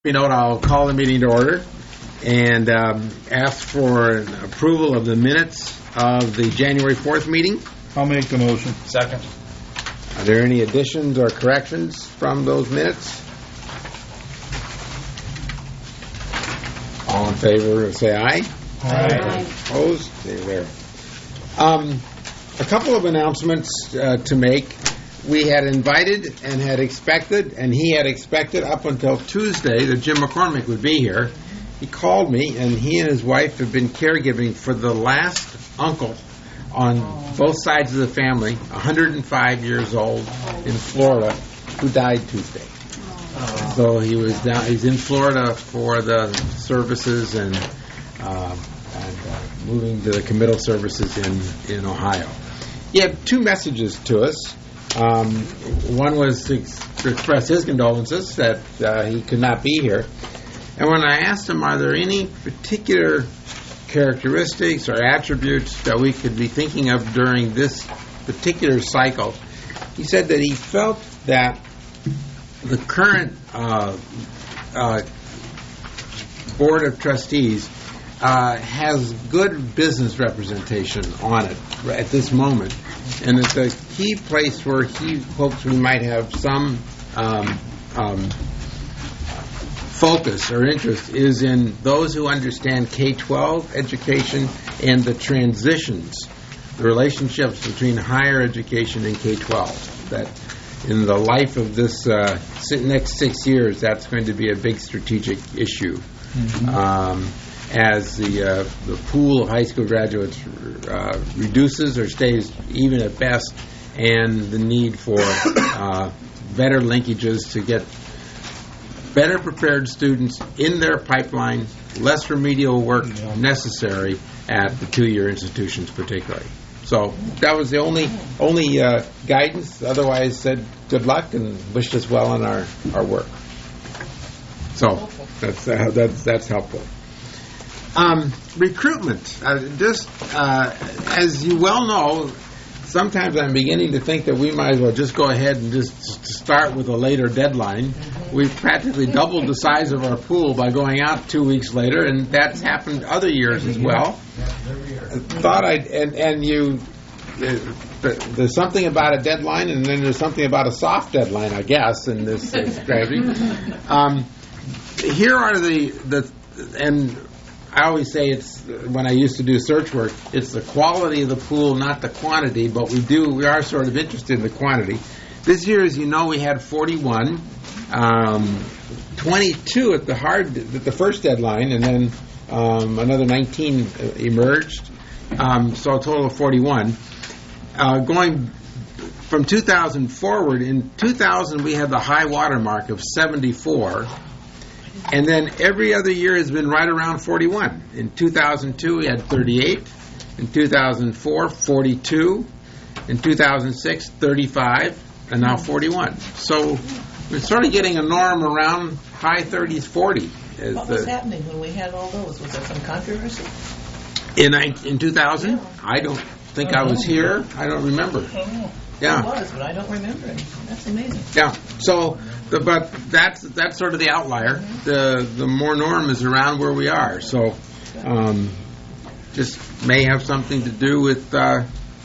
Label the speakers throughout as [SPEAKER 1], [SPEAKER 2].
[SPEAKER 1] I'll call the meeting to order and ask for an approval of the minutes of the January 4th meeting.
[SPEAKER 2] I'll make the motion.
[SPEAKER 3] Second.
[SPEAKER 1] Are there any additions or corrections from those minutes? All in favor, say aye.
[SPEAKER 2] Aye.
[SPEAKER 1] Opposed? There. A couple of announcements to make. We had invited and had expected, and he had expected up until Tuesday that Jim McCormick would be here. He called me, and he and his wife have been caregiving for the last uncle on both sides of the family, 105 years old in Florida, who died Tuesday. So he was down. He's in Florida for the services and moving to the committal services in Ohio. He had two messages to us. One was to express his condolences that he could not be here. And when I asked him, are there any particular characteristics or attributes that we could be thinking of during this particular cycle, he said that he felt that the current Board of Trustees has good business representation on it at this moment, and that the key place where he hopes we might have some focus or interest is in those who understand K-12 education and the transitions, the relationships between higher education and K-12. That in the life of this next 6 years, that's going to be a big strategic issue. As the pool of high school graduates reduces or stays even at best, and the need for better linkages to get better prepared students in their pipeline, less remedial work necessary at the two-year institutions particularly. So that was the only guidance. Otherwise, said good luck and wished us well in our work. So that's helpful. Recruitment. As you well know, sometimes I'm beginning to think that we might as well just go ahead and just start with a later deadline. We've practically doubled the size of our pool by going out 2 weeks later, and that's happened other years as well. There's something about a deadline, and then there's something about a soft deadline, I guess, in this strategy. Here are and I always say it's, when I used to do search work, it's the quality of the pool, not the quantity, but we are sort of interested in the quantity. This year, as you know, we had 41, 22 at the first deadline, and then another 19 emerged, so a total of 41. Going from 2000 forward, in 2000 we had the high water mark of 74. And then every other year has been right around 41. In 2002, we had 38. In 2004, 42. In 2006, 35. And now 41. So we're sort of getting a norm around high 30s, 40.
[SPEAKER 4] What was happening when we had all those? Was there some controversy?
[SPEAKER 1] In 2000? Yeah. I don't think I was here. I don't remember. Yeah.
[SPEAKER 4] It was, but I don't remember it. That's amazing.
[SPEAKER 1] Yeah. So, but that's sort of the outlier. The more norm is around where we are. So, just may have something to do with the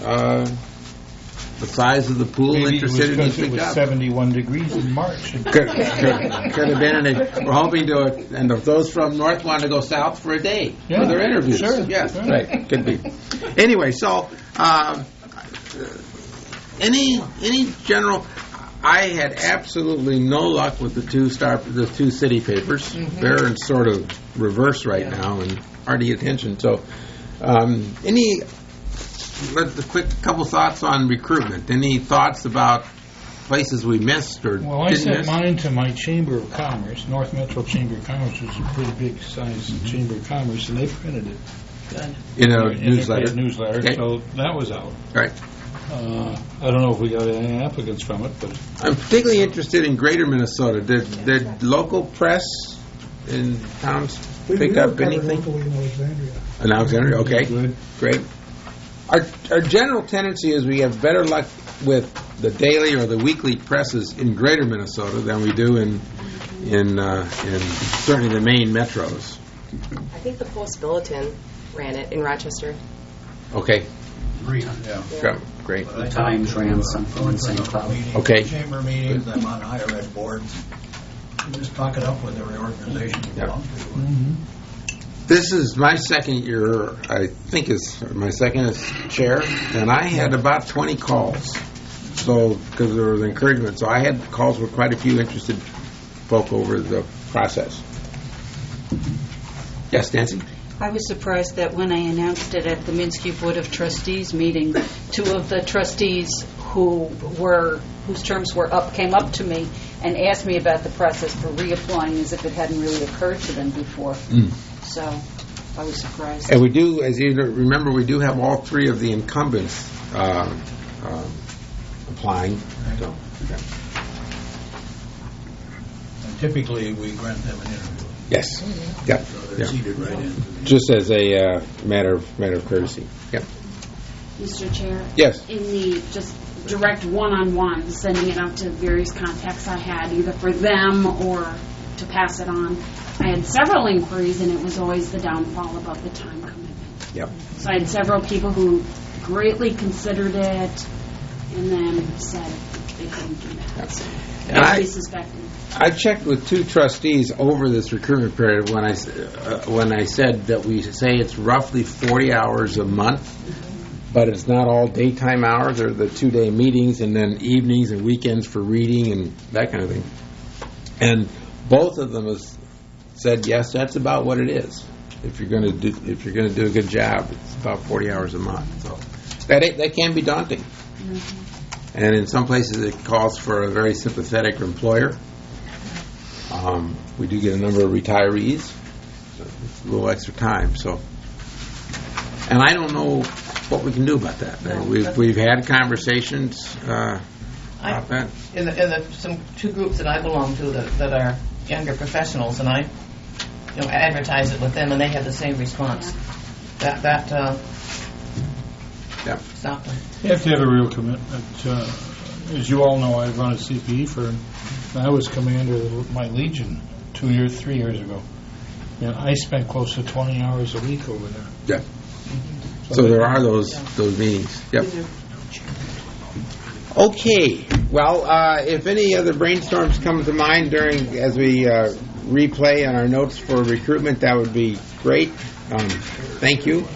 [SPEAKER 1] size of the pool.
[SPEAKER 2] Maybe
[SPEAKER 1] interested in
[SPEAKER 2] it was 71 degrees in March.
[SPEAKER 1] Could have been. And we're hoping to. And if those from north want to go south for a day for their interviews,
[SPEAKER 2] sure,
[SPEAKER 1] yes,
[SPEAKER 2] sure.
[SPEAKER 1] Right, could be. Anyway, so. Any general? I had absolutely no luck with the two city papers. They're in sort of reverse right now and hard to get attention. So, a quick couple thoughts on recruitment. Any thoughts about places we missed or
[SPEAKER 2] Well, I sent mine to my Chamber of Commerce, North Metro Chamber of Commerce, which is a pretty big size Chamber of Commerce, and they printed it.
[SPEAKER 4] Good.
[SPEAKER 1] In a newsletter.
[SPEAKER 2] Okay. So that was out.
[SPEAKER 1] Right.
[SPEAKER 2] I don't know if we got any applicants from it, but
[SPEAKER 1] I'm particularly interested in Greater Minnesota. Did local press in towns pick up anything? In Alexandria, okay,
[SPEAKER 2] good.
[SPEAKER 1] Great. Our general tendency is we have better luck with the daily or the weekly presses in Greater Minnesota than we do in in certainly the main metros.
[SPEAKER 3] I think the Post Bulletin ran it in Rochester.
[SPEAKER 1] Okay.
[SPEAKER 5] Yeah.
[SPEAKER 1] Yeah, great.
[SPEAKER 5] The Times ran something in St. Cloud.
[SPEAKER 1] Okay.
[SPEAKER 6] Chamber meetings, I'm on higher ed boards. You just talk it up with every organization you belong to.
[SPEAKER 1] This is my second year, I think is my second as chair, and I had about 20 calls. So, because there was encouragement. So I had calls with quite a few interested folk over the process. Yes, Nancy?
[SPEAKER 7] I was surprised that when I announced it at the Minsky Board of Trustees meeting, two of the trustees whose terms were up came up to me and asked me about the process for reapplying as if it hadn't really occurred to them before. So I was surprised.
[SPEAKER 1] And we do, as you remember, we do have all three of the incumbents applying. So, okay.
[SPEAKER 6] And typically, we grant them an interview.
[SPEAKER 1] Yes. Yep.
[SPEAKER 6] So they're seated right in.
[SPEAKER 1] Just as a matter of courtesy. Yep.
[SPEAKER 8] Mr. Chair?
[SPEAKER 1] Yes.
[SPEAKER 8] In the just direct one-on-one, sending it out to various contacts I had, either for them or to pass it on, I had several inquiries, and it was always the downfall about the time commitment.
[SPEAKER 1] Yep.
[SPEAKER 8] So I had several people who greatly considered it and then said they couldn't do that.
[SPEAKER 1] Yep.
[SPEAKER 8] So
[SPEAKER 1] And
[SPEAKER 8] I suspected.
[SPEAKER 1] I checked with two trustees over this recruitment period when I said that we say it's roughly 40 hours a month, but it's not all daytime hours. There are the 2-day meetings and then evenings and weekends for reading and that kind of thing. And both of them has said yes, that's about what it is. If you're going to do a good job, it's about 40 hours a month. So that can be daunting. Mm-hmm. And in some places it calls for a very sympathetic employer. We do get a number of retirees, so it's a little extra time. So, and I don't know what we can do about that. We've had conversations about that.
[SPEAKER 4] In some two groups that I belong to that are younger professionals, and I advertise it with them, and they have the same response. That stopped them.
[SPEAKER 2] You have to have a real commitment. As you all know, I run a CPE firm. I was commander of my Legion 3 years ago. And I spent close to 20 hours a week over there.
[SPEAKER 1] Yeah. So there are those meetings. Yep. Okay. Well, if any other brainstorms come to mind as we replay on our notes for recruitment, that would be great. Thank you.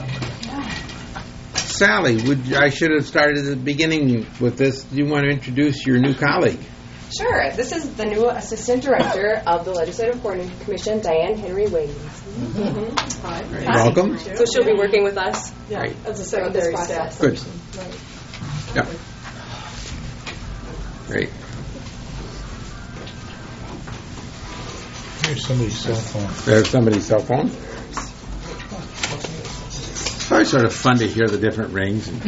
[SPEAKER 1] Sally, I should have started at the beginning with this. Do you want to introduce your new colleague?
[SPEAKER 3] Sure. This is the new Assistant Director of the Legislative Coordinating Commission, Diane Henry Wiggins. Mm-hmm. Hi.
[SPEAKER 1] Welcome.
[SPEAKER 3] So she'll be working with us
[SPEAKER 1] Right.
[SPEAKER 3] as a secondary staff.
[SPEAKER 1] Good. Yeah. Great.
[SPEAKER 2] Here's somebody's cell phone.
[SPEAKER 1] There's somebody's cell phone. It's always sort of fun to hear the different rings. One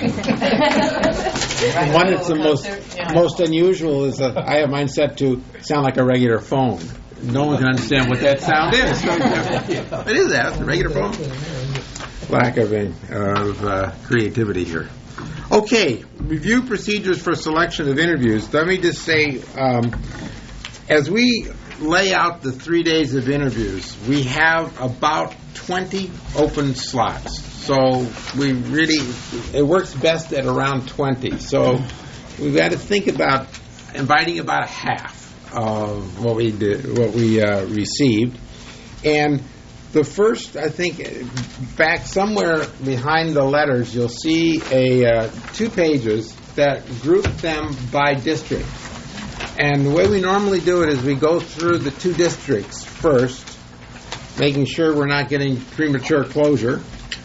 [SPEAKER 1] that's the most unusual is I have mine set to sound like a regular phone. No one can understand what that sound is. What is that? A regular phone? Lack of creativity here. Okay, review procedures for selection of interviews. Let me just say, as we lay out the 3 days of interviews, we have about 20 open slots. So it works best at around 20. So we've got to think about inviting about half of what we received. And the first, I think, back somewhere behind the letters, you'll see 2 pages that group them by district. And the way we normally do it is we go through the 2 districts first, making sure we're not getting premature closure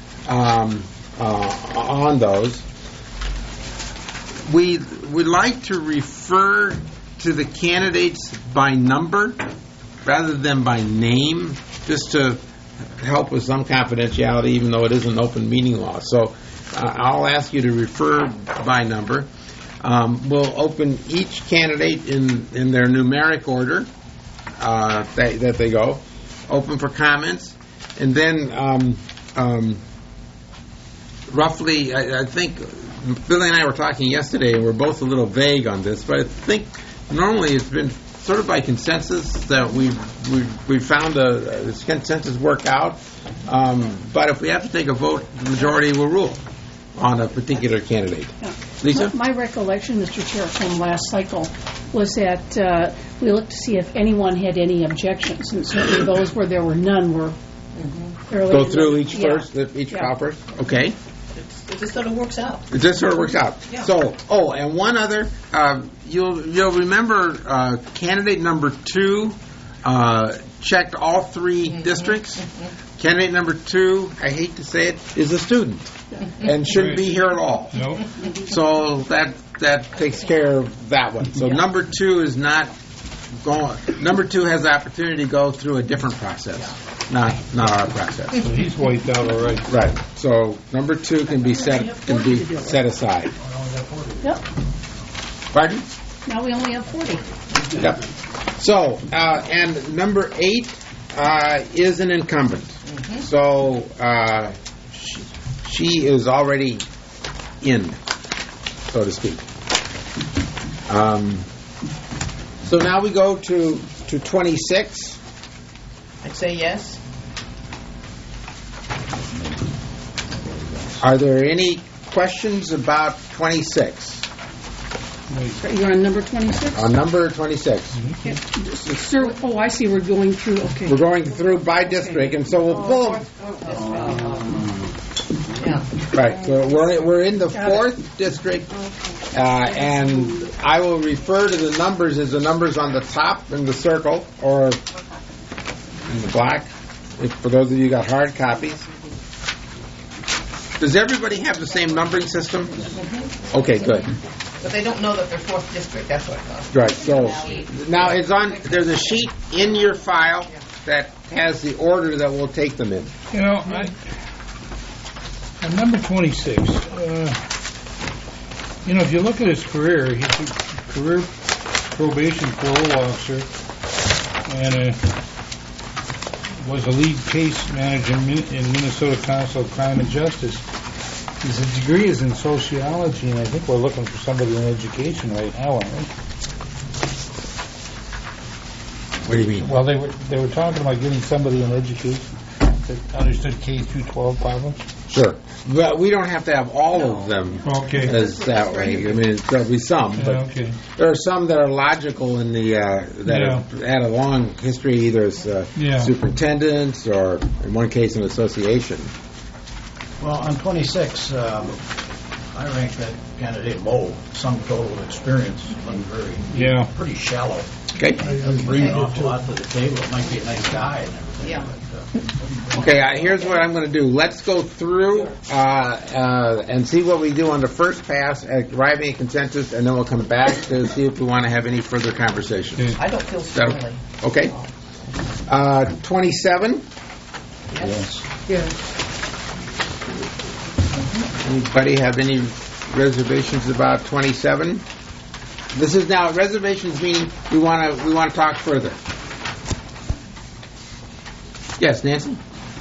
[SPEAKER 1] on those. We would like to refer to the candidates by number rather than by name, just to help with some confidentiality, even though it is an open meeting law. So I'll ask you to refer by number. We'll open each candidate in their numeric order that they go. Open for comments. And then roughly, I think Billy and I were talking yesterday, and we're both a little vague on this, but I think normally it's been sort of by consensus that we've found this consensus work out. But if we have to take a vote, the majority will rule on a particular candidate.
[SPEAKER 9] Yeah.
[SPEAKER 1] Lisa?
[SPEAKER 9] My recollection, Mr. Chair, from last cycle was that we looked to see if anyone had any objections, and certainly those where there were none were fairly...
[SPEAKER 1] Go through each
[SPEAKER 9] Yeah.
[SPEAKER 1] first, each file first? Okay.
[SPEAKER 4] It just sort of works out.
[SPEAKER 1] It just sort of works out.
[SPEAKER 4] Yeah.
[SPEAKER 1] So, and one other, you'll remember candidate number 2 checked all 3 districts. Candidate number 2, I hate to say it, is a student and shouldn't be here at all.
[SPEAKER 2] No.
[SPEAKER 1] So that takes care of that one. So number 2 is not going. Number 2 has the opportunity to go through a different process, not our process.
[SPEAKER 2] So he's wiped out already.
[SPEAKER 1] Right. So number 2 can be set aside.
[SPEAKER 9] Yep.
[SPEAKER 1] Pardon?
[SPEAKER 9] Now we only have 40.
[SPEAKER 1] Yep. So and number 8 is an incumbent. So she is already in, so to speak. So now we go to 26.
[SPEAKER 4] I'd say yes.
[SPEAKER 1] Are there any questions about 26?
[SPEAKER 9] You're on number 26?
[SPEAKER 1] On number 26.
[SPEAKER 9] Sir, oh, I see. We're going through. Okay.
[SPEAKER 1] We're going through by district, and so we'll pull them.
[SPEAKER 4] Yeah.
[SPEAKER 1] Right. So we're in the 4th district, and I will refer to the numbers as the numbers on the top in the circle or in the black. For those of you who got hard copies. Does everybody have the same numbering system? Okay, good.
[SPEAKER 4] But they don't know that they're 4th district. That's what I thought.
[SPEAKER 1] Right. So now there's a sheet in your file that has the order that we'll take them in.
[SPEAKER 2] You know, on number 26, if you look at his career, he's a career probation parole officer and was a lead case manager in Minnesota Council of Crime and Justice. His degree is in sociology, and I think we're looking for somebody in education right now, aren't we?
[SPEAKER 1] What do you mean?
[SPEAKER 2] Well, they were talking about getting somebody in education that understood K-12 problems.
[SPEAKER 1] Sure. But we don't have to have all of them as that way. I mean, there'll be some, but there are some that are logical in the that have had a long history, either as superintendents or, in one case, an association.
[SPEAKER 6] Well, on 26, I rank that candidate low. Some total experience, but pretty shallow.
[SPEAKER 1] Okay.
[SPEAKER 6] Doesn't bring an awful lot to the table. It might be a nice guy and everything.
[SPEAKER 4] Yeah.
[SPEAKER 6] But,
[SPEAKER 1] Okay, here's what I'm going to do. Let's go through and see what we do on the first pass at arriving at consensus, and then we'll come back to see if we want to have any further conversations.
[SPEAKER 4] I don't feel strongly.
[SPEAKER 1] Okay. 27.
[SPEAKER 4] Yes.
[SPEAKER 1] Anybody have any reservations about 27? This is now reservations, meaning we want to talk further. Yes, Nancy?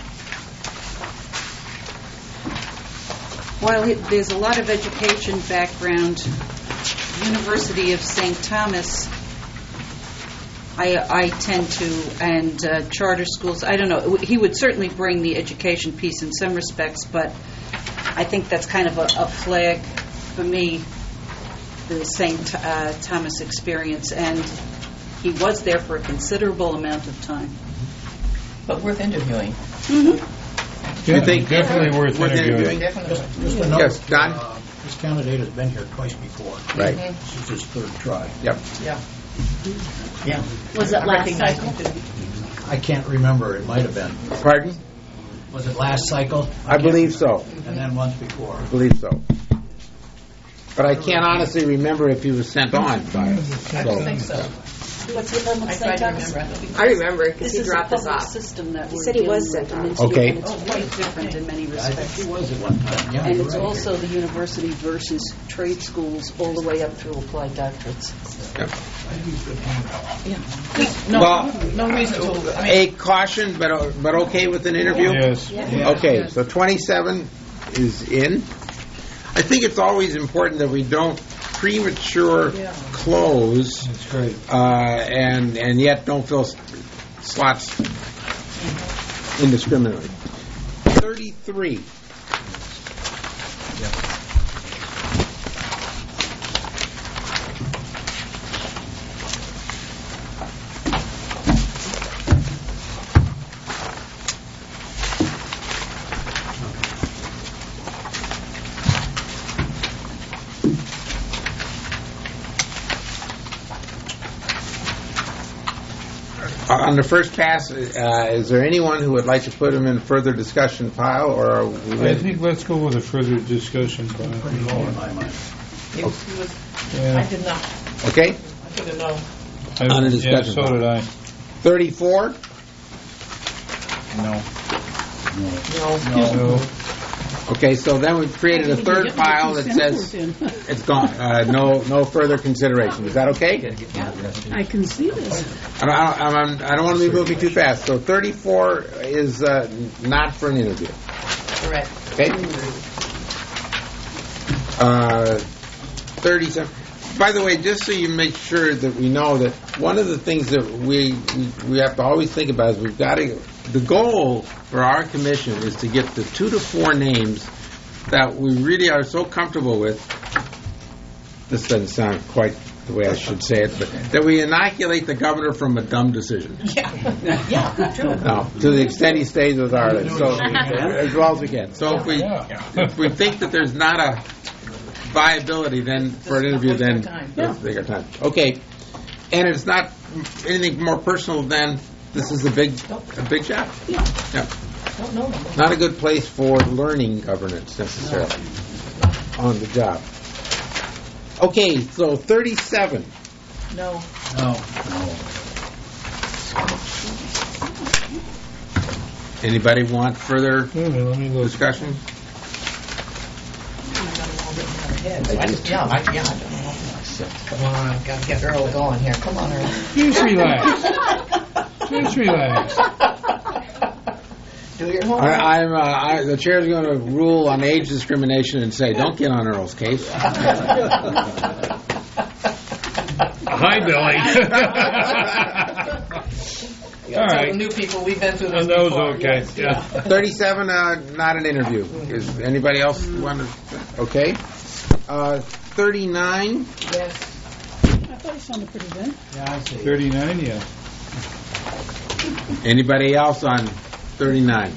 [SPEAKER 7] While there's a lot of education background, University of St. Thomas, I tend to, and charter schools, I don't know, he would certainly bring the education piece in some respects, but I think that's kind of a flag for me, the St. Thomas experience, and he was there for a considerable amount of time.
[SPEAKER 4] But worth interviewing.
[SPEAKER 2] Yeah, you think definitely worth interviewing.
[SPEAKER 4] Definitely.
[SPEAKER 6] just a note,
[SPEAKER 1] Yes, Don?
[SPEAKER 6] this candidate has been here twice before.
[SPEAKER 1] Right.
[SPEAKER 6] This is his 3rd try.
[SPEAKER 1] Yep.
[SPEAKER 4] Yeah. Yeah.
[SPEAKER 8] Was it last cycle?
[SPEAKER 6] I can't remember. It might have been.
[SPEAKER 1] Pardon?
[SPEAKER 6] Was it last cycle?
[SPEAKER 1] I believe so.
[SPEAKER 6] And then once before.
[SPEAKER 1] I believe so. But I can't honestly remember if he was sent on by us.
[SPEAKER 4] I don't think so.
[SPEAKER 7] What's the problem
[SPEAKER 4] I
[SPEAKER 7] with
[SPEAKER 4] tried
[SPEAKER 7] St.
[SPEAKER 4] to
[SPEAKER 7] Thomas?
[SPEAKER 4] remember.
[SPEAKER 3] I remember because
[SPEAKER 7] This
[SPEAKER 3] he
[SPEAKER 7] is a
[SPEAKER 3] dropped us
[SPEAKER 7] public
[SPEAKER 3] off.
[SPEAKER 7] system that
[SPEAKER 3] He
[SPEAKER 7] we're
[SPEAKER 3] said he was
[SPEAKER 7] dealing
[SPEAKER 3] sent
[SPEAKER 7] with.
[SPEAKER 3] on.
[SPEAKER 1] Okay.
[SPEAKER 7] And it's quite different in many
[SPEAKER 6] I think
[SPEAKER 7] respects.
[SPEAKER 6] he was at one time. Yeah,
[SPEAKER 7] And
[SPEAKER 6] you're
[SPEAKER 7] it's
[SPEAKER 6] right.
[SPEAKER 7] also the university versus trade schools all the way up through applied doctorates.
[SPEAKER 4] No reason to. I mean,
[SPEAKER 1] A caution, but okay with an interview?
[SPEAKER 2] Yes.
[SPEAKER 1] Okay, so 27 is in. I think it's always important that we don't premature close,
[SPEAKER 2] That's great.
[SPEAKER 1] and yet don't fill slots indiscriminately. 33. On the first pass, is there anyone who would like to put them in further discussion pile, or are we
[SPEAKER 2] I
[SPEAKER 1] ready?
[SPEAKER 2] think let's go with a further discussion.
[SPEAKER 6] Pretty low in my mind.
[SPEAKER 2] Yeah.
[SPEAKER 4] I did not.
[SPEAKER 1] Okay,
[SPEAKER 4] I didn't know.
[SPEAKER 1] On a discussion
[SPEAKER 2] Yeah, so
[SPEAKER 1] point.
[SPEAKER 2] did I.
[SPEAKER 1] 34.
[SPEAKER 2] No.
[SPEAKER 4] No.
[SPEAKER 1] Okay, so then we've created a third pile that says it's gone. No further consideration. Is that okay?
[SPEAKER 9] I can see this.
[SPEAKER 1] I don't want to be moving too fast. So 34 is not for an interview.
[SPEAKER 4] Correct.
[SPEAKER 1] Okay. 37. By the way, just so you make sure that we know that one of the things that we have to always think about is we've got to. The goal for our commission is to get the 2 to 4 names that we really are so comfortable with. This doesn't sound quite the way I should say it, but that we inoculate the governor from a dumb decision.
[SPEAKER 4] Yeah, true.
[SPEAKER 1] No, to the extent he stays with Ireland, so as well as we can. So if we think that there's not a viability then for an interview, then let's take our time. Okay, and it's not anything more personal than this is a big job. Yeah.
[SPEAKER 4] Don't know them.
[SPEAKER 1] Not a good place for learning governance necessarily on the job. Okay, so 37.
[SPEAKER 4] No.
[SPEAKER 1] Anybody want further
[SPEAKER 2] Let me look.
[SPEAKER 1] discussion?
[SPEAKER 4] I don't know. Come on, I've got to get Earl going here. Come on, Earl.
[SPEAKER 2] Just relax. Just relax.
[SPEAKER 4] Do your homework.
[SPEAKER 1] The chair's going to rule on age discrimination and say, don't get on Earl's case.
[SPEAKER 2] Hi, Billy. All
[SPEAKER 4] Tell
[SPEAKER 2] right.
[SPEAKER 4] the new people we've been through this
[SPEAKER 2] That was
[SPEAKER 4] before.
[SPEAKER 2] okay.
[SPEAKER 4] Yes.
[SPEAKER 2] Yeah.
[SPEAKER 1] 37, not an interview. Is anybody else want to? Okay. 39.
[SPEAKER 4] Yes.
[SPEAKER 9] I thought it sounded pretty good.
[SPEAKER 6] Yeah, I see.
[SPEAKER 2] 39, yeah.
[SPEAKER 1] Anybody else on 39?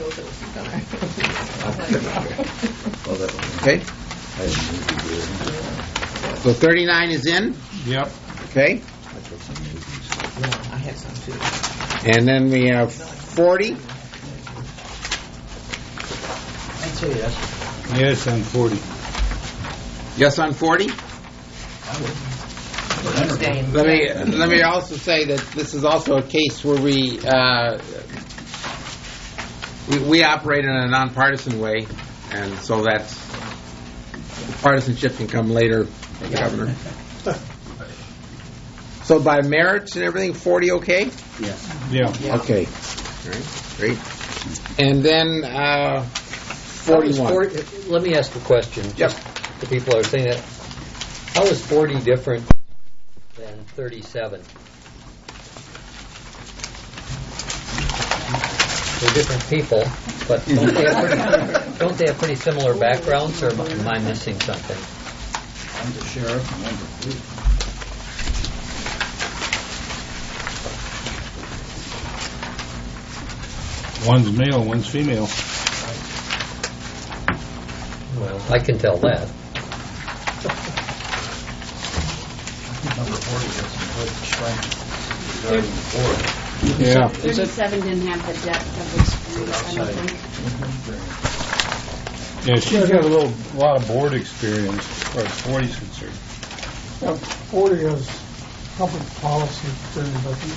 [SPEAKER 1] Okay. So 39 is in.
[SPEAKER 2] Yep.
[SPEAKER 1] Okay.
[SPEAKER 4] I had some too.
[SPEAKER 1] And then we have 40.
[SPEAKER 6] I'd say yes.
[SPEAKER 2] Yes, I'm 40.
[SPEAKER 1] Yes on 40.
[SPEAKER 4] Staying.
[SPEAKER 1] Let me also say that this is also a case where we operate in a nonpartisan way, and so that's partisanship can come later for the governor. So by merits and everything, 40 okay?
[SPEAKER 6] Yes.
[SPEAKER 2] Yeah.
[SPEAKER 1] Okay. All right. Great. And then 41.
[SPEAKER 10] Let me ask a question. Just the people are saying that. How is 40 different than 37? They're different people, but don't they have pretty similar backgrounds, or am I missing something?
[SPEAKER 6] I'm the sheriff and I'm the police.
[SPEAKER 2] One's male, one's female.
[SPEAKER 10] Well, I can tell that.
[SPEAKER 6] Number 40 has some good strength regarding the board.
[SPEAKER 2] Yeah.
[SPEAKER 8] 37 didn't have the depth of experience, I don't think.
[SPEAKER 2] Yeah, she's got a lot of board experience as far as 40's concerned.
[SPEAKER 11] 40 is public policy experience, I think.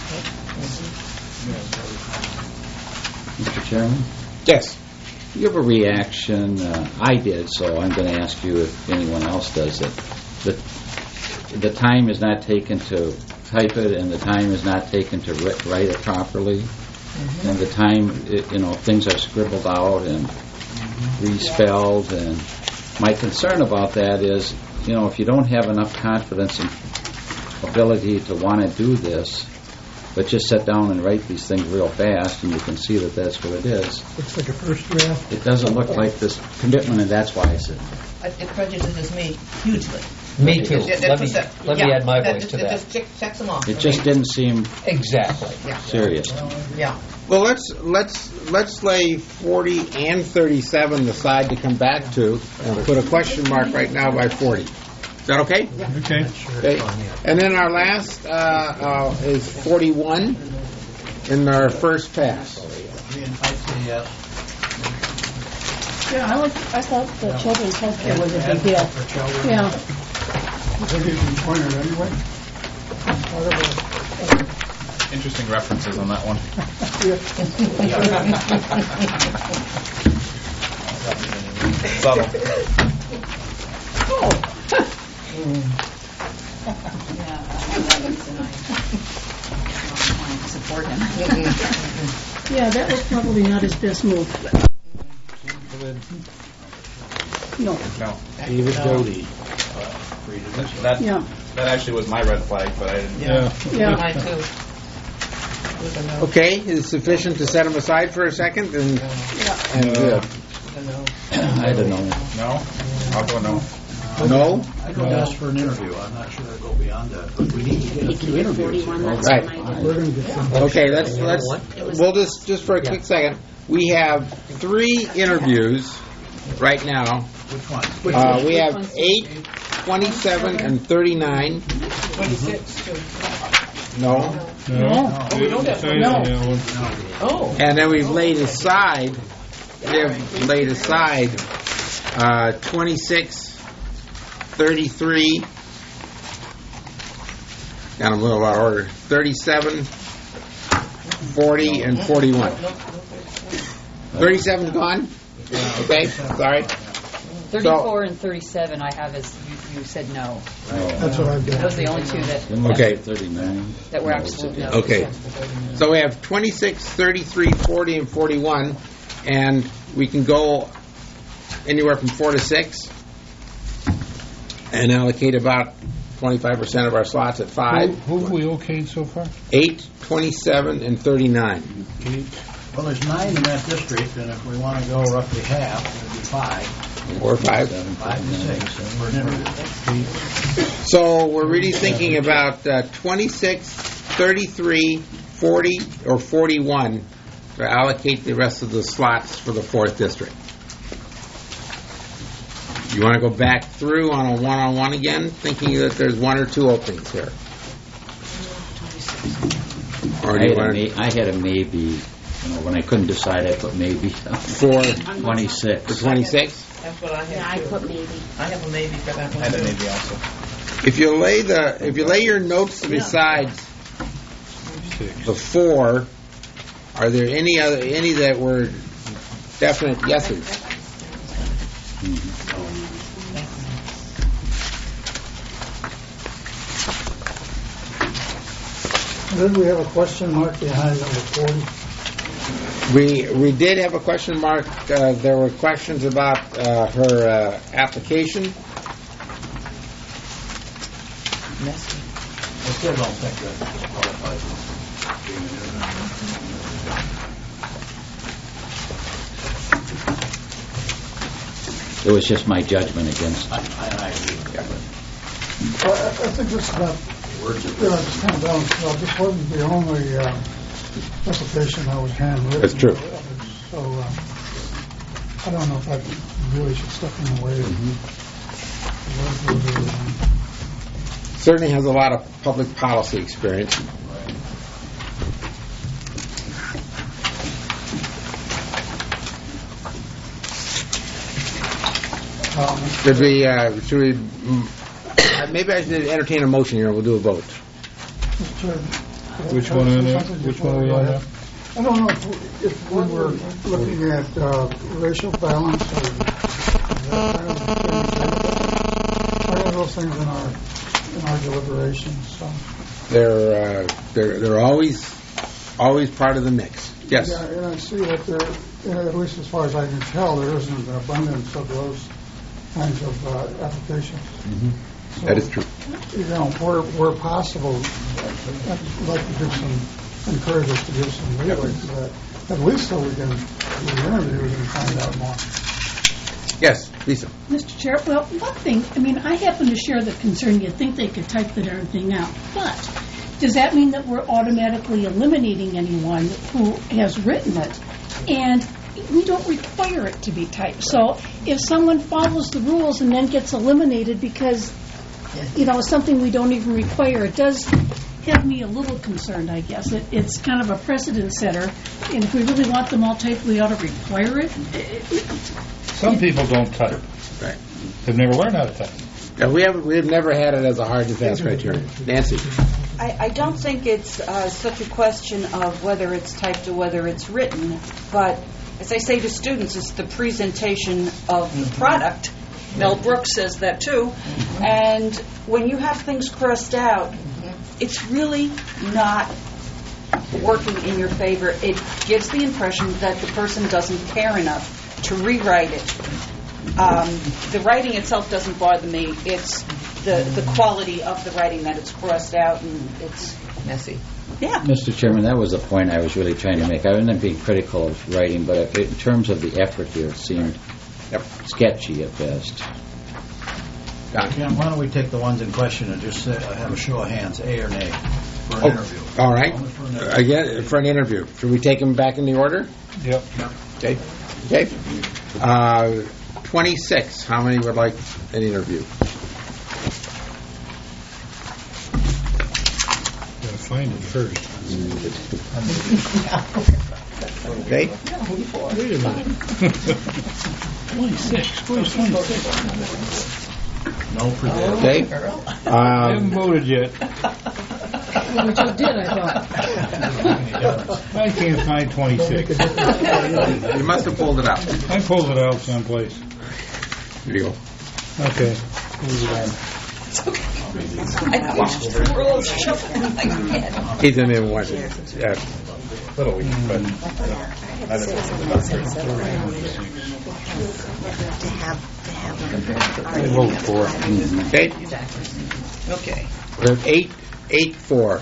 [SPEAKER 5] Mr. Chairman?
[SPEAKER 1] Yes.
[SPEAKER 5] You have a reaction, I did, so I'm going to ask you if anyone else does it. The time is not taken to type it, and the time is not taken to write it properly. Mm-hmm. And the time, things are scribbled out and respelled. And my concern about that is if you don't have enough confidence and ability to want to do this, but just sit down and write these things real fast, and you can see that that's what it is.
[SPEAKER 11] Looks like a first draft.
[SPEAKER 5] It doesn't look like this commitment, and that's why I said.
[SPEAKER 4] It prejudices me hugely.
[SPEAKER 10] Me too. Let me add my voice to
[SPEAKER 4] It
[SPEAKER 10] that.
[SPEAKER 4] just checks them off.
[SPEAKER 5] It just didn't seem
[SPEAKER 10] Exactly.
[SPEAKER 5] serious.
[SPEAKER 4] Yeah.
[SPEAKER 1] Well, let's lay 40 and 37 aside to come back to, and put a question mark right now by 40. Is that okay?
[SPEAKER 2] Okay.
[SPEAKER 1] Okay. And then our last is 41 in our first pass.
[SPEAKER 9] Yeah, I thought the children's health care was a big deal. Yeah.
[SPEAKER 11] I think you can point it anyway.
[SPEAKER 12] Interesting references on that one. Subtle.
[SPEAKER 7] Support him.
[SPEAKER 9] Yeah, that was probably not his best move. No.
[SPEAKER 1] David Doty.
[SPEAKER 12] That actually was my red flag, but I didn't.
[SPEAKER 9] Yeah.
[SPEAKER 4] Mine too.
[SPEAKER 1] Okay, is it sufficient to set him aside for a second? And
[SPEAKER 5] I don't know.
[SPEAKER 12] No? I'll go no.
[SPEAKER 1] No?
[SPEAKER 6] I don't ask for an interview. I'm not sure I'll go beyond that, but we need to get a few interviews.
[SPEAKER 1] Right. Okay, we'll just for a quick second. We have 3 interviews right now.
[SPEAKER 6] Which one?
[SPEAKER 1] We have 8, 27, and 39.
[SPEAKER 4] 26 too.
[SPEAKER 1] No.
[SPEAKER 2] No.
[SPEAKER 4] We don't have to.
[SPEAKER 2] No.
[SPEAKER 4] Oh.
[SPEAKER 1] And then we've laid aside 26, 33, got a little out of order, 37, 40, and 41. 37 gone? Okay, sorry.
[SPEAKER 7] 34 and 37 I have as you said no.
[SPEAKER 11] That's what I've got.
[SPEAKER 7] Those are the only two
[SPEAKER 1] Okay.
[SPEAKER 5] 39.
[SPEAKER 7] that were absolute no.
[SPEAKER 1] Okay. So we have 26, 33, 40, and 41, and we can go anywhere from 4 to 6 and allocate about 25% of our slots at 5.
[SPEAKER 2] Who have we okayed so far?
[SPEAKER 1] 8, 27, and 39.
[SPEAKER 6] Well, there's 9 in that district, and if we want to go roughly half, it would be 5.
[SPEAKER 1] 4 or 5.
[SPEAKER 6] 5 to 6 for an interview.
[SPEAKER 1] So we're really thinking about 26, 33, 40, or 41 to allocate the rest of the slots for the 4th district. You want to go back through on a one-on-one again, thinking that there's 1 or 2 openings here? Or do you want to...
[SPEAKER 5] I had a maybe. When I couldn't decide, I put maybe.
[SPEAKER 1] For
[SPEAKER 5] 26.
[SPEAKER 1] For 26?
[SPEAKER 4] That's what I have.
[SPEAKER 8] Yeah, I put maybe.
[SPEAKER 4] I have a maybe for that one.
[SPEAKER 12] I had a maybe also.
[SPEAKER 1] If you lay your notes beside the 4, are there any that were definite yeses?
[SPEAKER 11] Then we have a question mark behind number 40.
[SPEAKER 1] We did have a question mark. There were questions about her application.
[SPEAKER 6] I still don't think that qualifies as
[SPEAKER 5] It was just my judgment against.
[SPEAKER 6] I agree.
[SPEAKER 11] Well, I think this is about, it's kind of balanced out. This wasn't the only application that was handwritten.
[SPEAKER 1] That's true.
[SPEAKER 11] So I don't know if I really should step in the way.
[SPEAKER 1] Certainly has a lot of public policy experience. Should we maybe I should entertain a motion here and we'll do a vote.
[SPEAKER 2] Which one are we on now?
[SPEAKER 11] I don't know if we were looking at racial balance or kind of those things in our deliberations. So.
[SPEAKER 1] They're always part of the mix. Yes.
[SPEAKER 11] Yeah, and I see that there, at least as far as I can tell, there isn't an abundance of those kinds of applications. So,
[SPEAKER 1] That is true.
[SPEAKER 11] Where possible, I'd like to encourage us to give some leeway to that, at least so we can do the interviews and find out more.
[SPEAKER 1] Yes, Lisa.
[SPEAKER 9] Mr. Chair, well, one thing, I mean, I happen to share the concern you think they could type the darn thing out, but does that mean that we're automatically eliminating anyone who has written it? And we don't require it to be typed. So if someone follows the rules and then gets eliminated because, something we don't even require, it does have me a little concerned, I guess. It's kind of a precedent setter, and if we really want them all typed, we ought to require it.
[SPEAKER 2] Some people don't type.
[SPEAKER 1] Right.
[SPEAKER 2] They've never learned how to type.
[SPEAKER 1] Yeah, we've never had it as a hard and fast criterion. Nancy.
[SPEAKER 7] I don't think it's such a question of whether it's typed or whether it's written, but as I say to students, it's the presentation of the product. Mel Brooks says that too. And when you have things crossed out, it's really not working in your favor. It gives the impression that the person doesn't care enough to rewrite it. The writing itself doesn't bother me. It's the quality of the writing that it's crossed out and it's
[SPEAKER 4] messy.
[SPEAKER 7] Yeah.
[SPEAKER 5] Mr. Chairman, that was the point I was really trying to make. I wasn't being critical of writing, but in terms of the effort here, it seemed sketchy at best.
[SPEAKER 6] Ken, why don't we take the ones in question and just have a show of hands, A or nay, for an interview.
[SPEAKER 1] All right. Again, for an interview. Should we take them back in the order?
[SPEAKER 2] Yep.
[SPEAKER 1] Okay. 26. How many would like an interview?
[SPEAKER 2] Gotta find it first.
[SPEAKER 1] Okay.
[SPEAKER 2] Wait a minute. 26. Where's 26?
[SPEAKER 6] No prevail.
[SPEAKER 1] Okay.
[SPEAKER 2] I haven't voted yet.
[SPEAKER 9] Well, which you did, I thought.
[SPEAKER 2] I can't find 26.
[SPEAKER 1] You must have pulled it out.
[SPEAKER 2] I pulled it out someplace.
[SPEAKER 1] Here you go.
[SPEAKER 2] Okay.
[SPEAKER 1] He's in there one.
[SPEAKER 12] Little weak, but I didn't
[SPEAKER 5] I vote for.
[SPEAKER 1] Okay.
[SPEAKER 4] Okay.
[SPEAKER 1] We're at 8-4.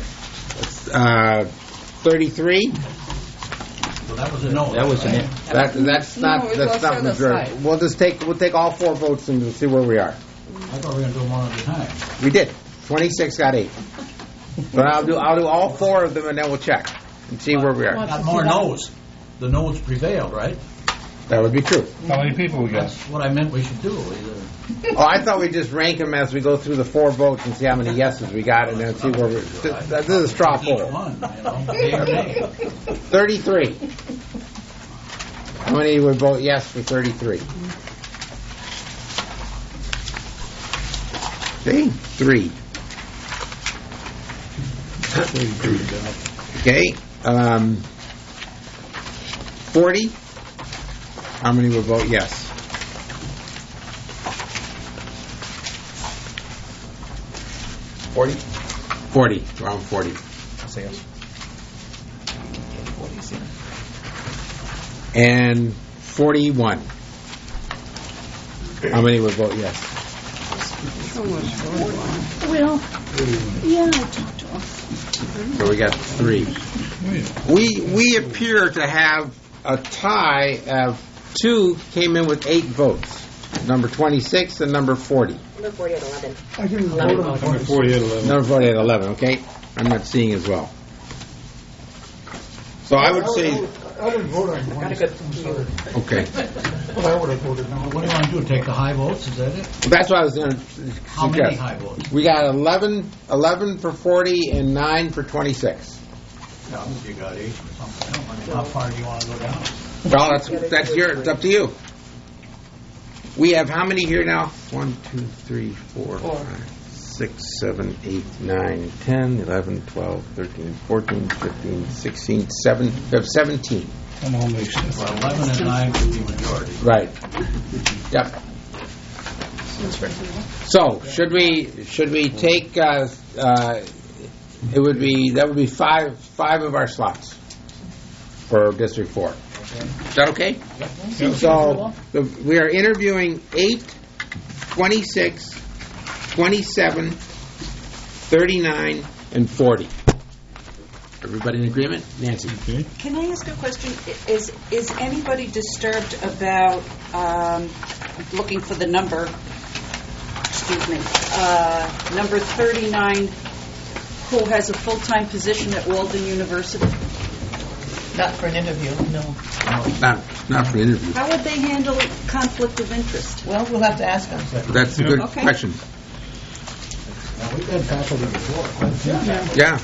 [SPEAKER 1] 33.
[SPEAKER 6] Well, that was a no.
[SPEAKER 5] That was an
[SPEAKER 1] That's not majority. We'll take all 4 votes and we'll see where we are.
[SPEAKER 6] I thought we were going to do them one at a time.
[SPEAKER 1] We did. 26 got 8. But I'll do all 4 of them and then we'll check and see where we are.
[SPEAKER 6] Got more no's. The no's prevailed, right?
[SPEAKER 1] That would be true.
[SPEAKER 2] How many people we got?
[SPEAKER 6] That's what I meant we should do.
[SPEAKER 1] Oh, I thought we'd just rank them as we go through the 4 votes and see how many yeses we got and then see where we... This is a straw poll.
[SPEAKER 6] One, A or nay.
[SPEAKER 1] 33. How many would vote yes for 33? Okay, 3. Okay, 40. How many would vote yes? 40. Around 40.
[SPEAKER 12] I'll say yes.
[SPEAKER 1] And 41. How many would vote yes?
[SPEAKER 9] Well, yeah, I talked to him.
[SPEAKER 1] So we got 3. We appear to have a tie of 2 came in with 8 votes. Number 26 and number 40.
[SPEAKER 3] Number 40 at 11.
[SPEAKER 11] I didn't vote on
[SPEAKER 2] Number 40 at 11.
[SPEAKER 1] Number 40 at 11, okay? I'm not seeing as well. So I would say...
[SPEAKER 11] I didn't vote on 26. I'm sorry.
[SPEAKER 1] Okay.
[SPEAKER 11] But I would have voted no.
[SPEAKER 6] What do you want to do? Take the high votes? Is that it?
[SPEAKER 1] That's what I was going to
[SPEAKER 6] How many high votes?
[SPEAKER 1] We got 11 for 40 and 9 for 26.
[SPEAKER 6] Yeah, you got 8 or something. I mean, how far do you want to go down?
[SPEAKER 1] Well, it's up to you. We have how many here now? 1, 2, 3, 4, 5, 6, 7, 8, 9, 10, 11, 12, 13, 14, 15, 16, 17. We have 17.
[SPEAKER 2] Come on, make sense.
[SPEAKER 6] Well, 11 and 9 would be majority.
[SPEAKER 1] Right. Yep. So should we take? That would be 5 of our slots for District 4. Is that okay?
[SPEAKER 2] Yep.
[SPEAKER 1] So we are interviewing 8 26, 27, 39, and 40. Everybody in agreement? Nancy?
[SPEAKER 2] Okay.
[SPEAKER 7] Can I ask a question? Is anybody disturbed about looking for the number? Excuse me. Number 39, who has a full-time position at Walden University?
[SPEAKER 4] Not for an interview, no.
[SPEAKER 1] Not for interview.
[SPEAKER 7] How would they handle conflict of interest?
[SPEAKER 4] Well, we'll have to ask them.
[SPEAKER 1] That's a good
[SPEAKER 7] Okay.
[SPEAKER 1] question.
[SPEAKER 6] Now, we've had faculty before.
[SPEAKER 1] Yeah.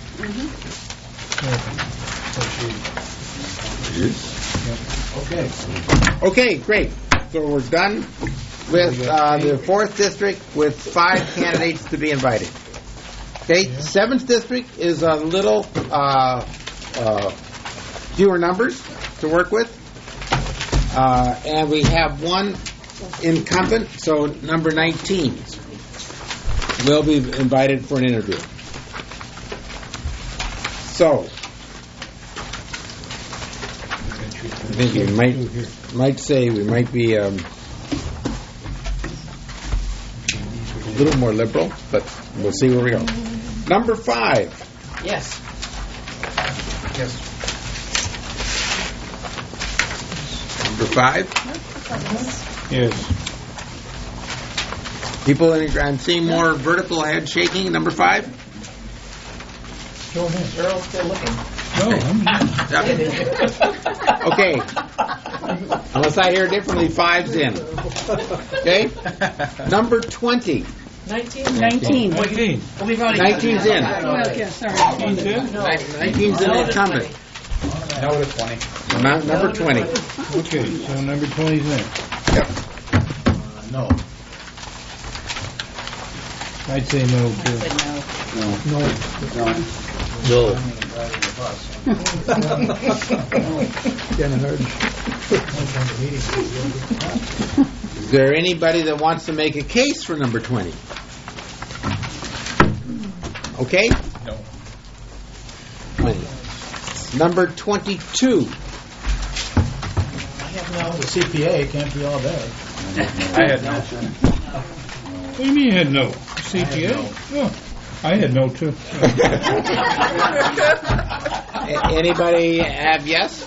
[SPEAKER 6] Okay.
[SPEAKER 1] Okay, great. So we're done with the 4th district with 5 candidates to be invited. Okay, 7th district is a little fewer numbers to work with. And we have one incumbent, so number 19 will be invited for an interview. So, I think we might say we might be a little more liberal, but we'll see where we go. Number 5.
[SPEAKER 4] Yes.
[SPEAKER 1] Number 5.
[SPEAKER 2] Yes.
[SPEAKER 1] People, I'm seeing more vertical head shaking. Number 5.
[SPEAKER 2] Go ahead.
[SPEAKER 4] Earl's still looking.
[SPEAKER 1] Okay. Unless I hear differently, 5's in. Okay. Number 20.
[SPEAKER 4] 19?
[SPEAKER 9] 19.
[SPEAKER 4] Well, we've already
[SPEAKER 1] 19's in.
[SPEAKER 9] Okay, sorry.
[SPEAKER 1] 19's in incumbent.
[SPEAKER 12] No to 20.
[SPEAKER 1] Number 20.
[SPEAKER 2] Okay, so number 20's in.
[SPEAKER 1] Yep.
[SPEAKER 6] No.
[SPEAKER 2] I'd say no, too.
[SPEAKER 10] No.
[SPEAKER 1] Is there anybody that wants to make a case for number 20? Okay?
[SPEAKER 12] No.
[SPEAKER 1] 20. Number 22.
[SPEAKER 6] The CPA can't be all day.
[SPEAKER 12] I had no.
[SPEAKER 2] What do you mean you had no? CPA? Oh, I had no, too.
[SPEAKER 1] Anybody have yes?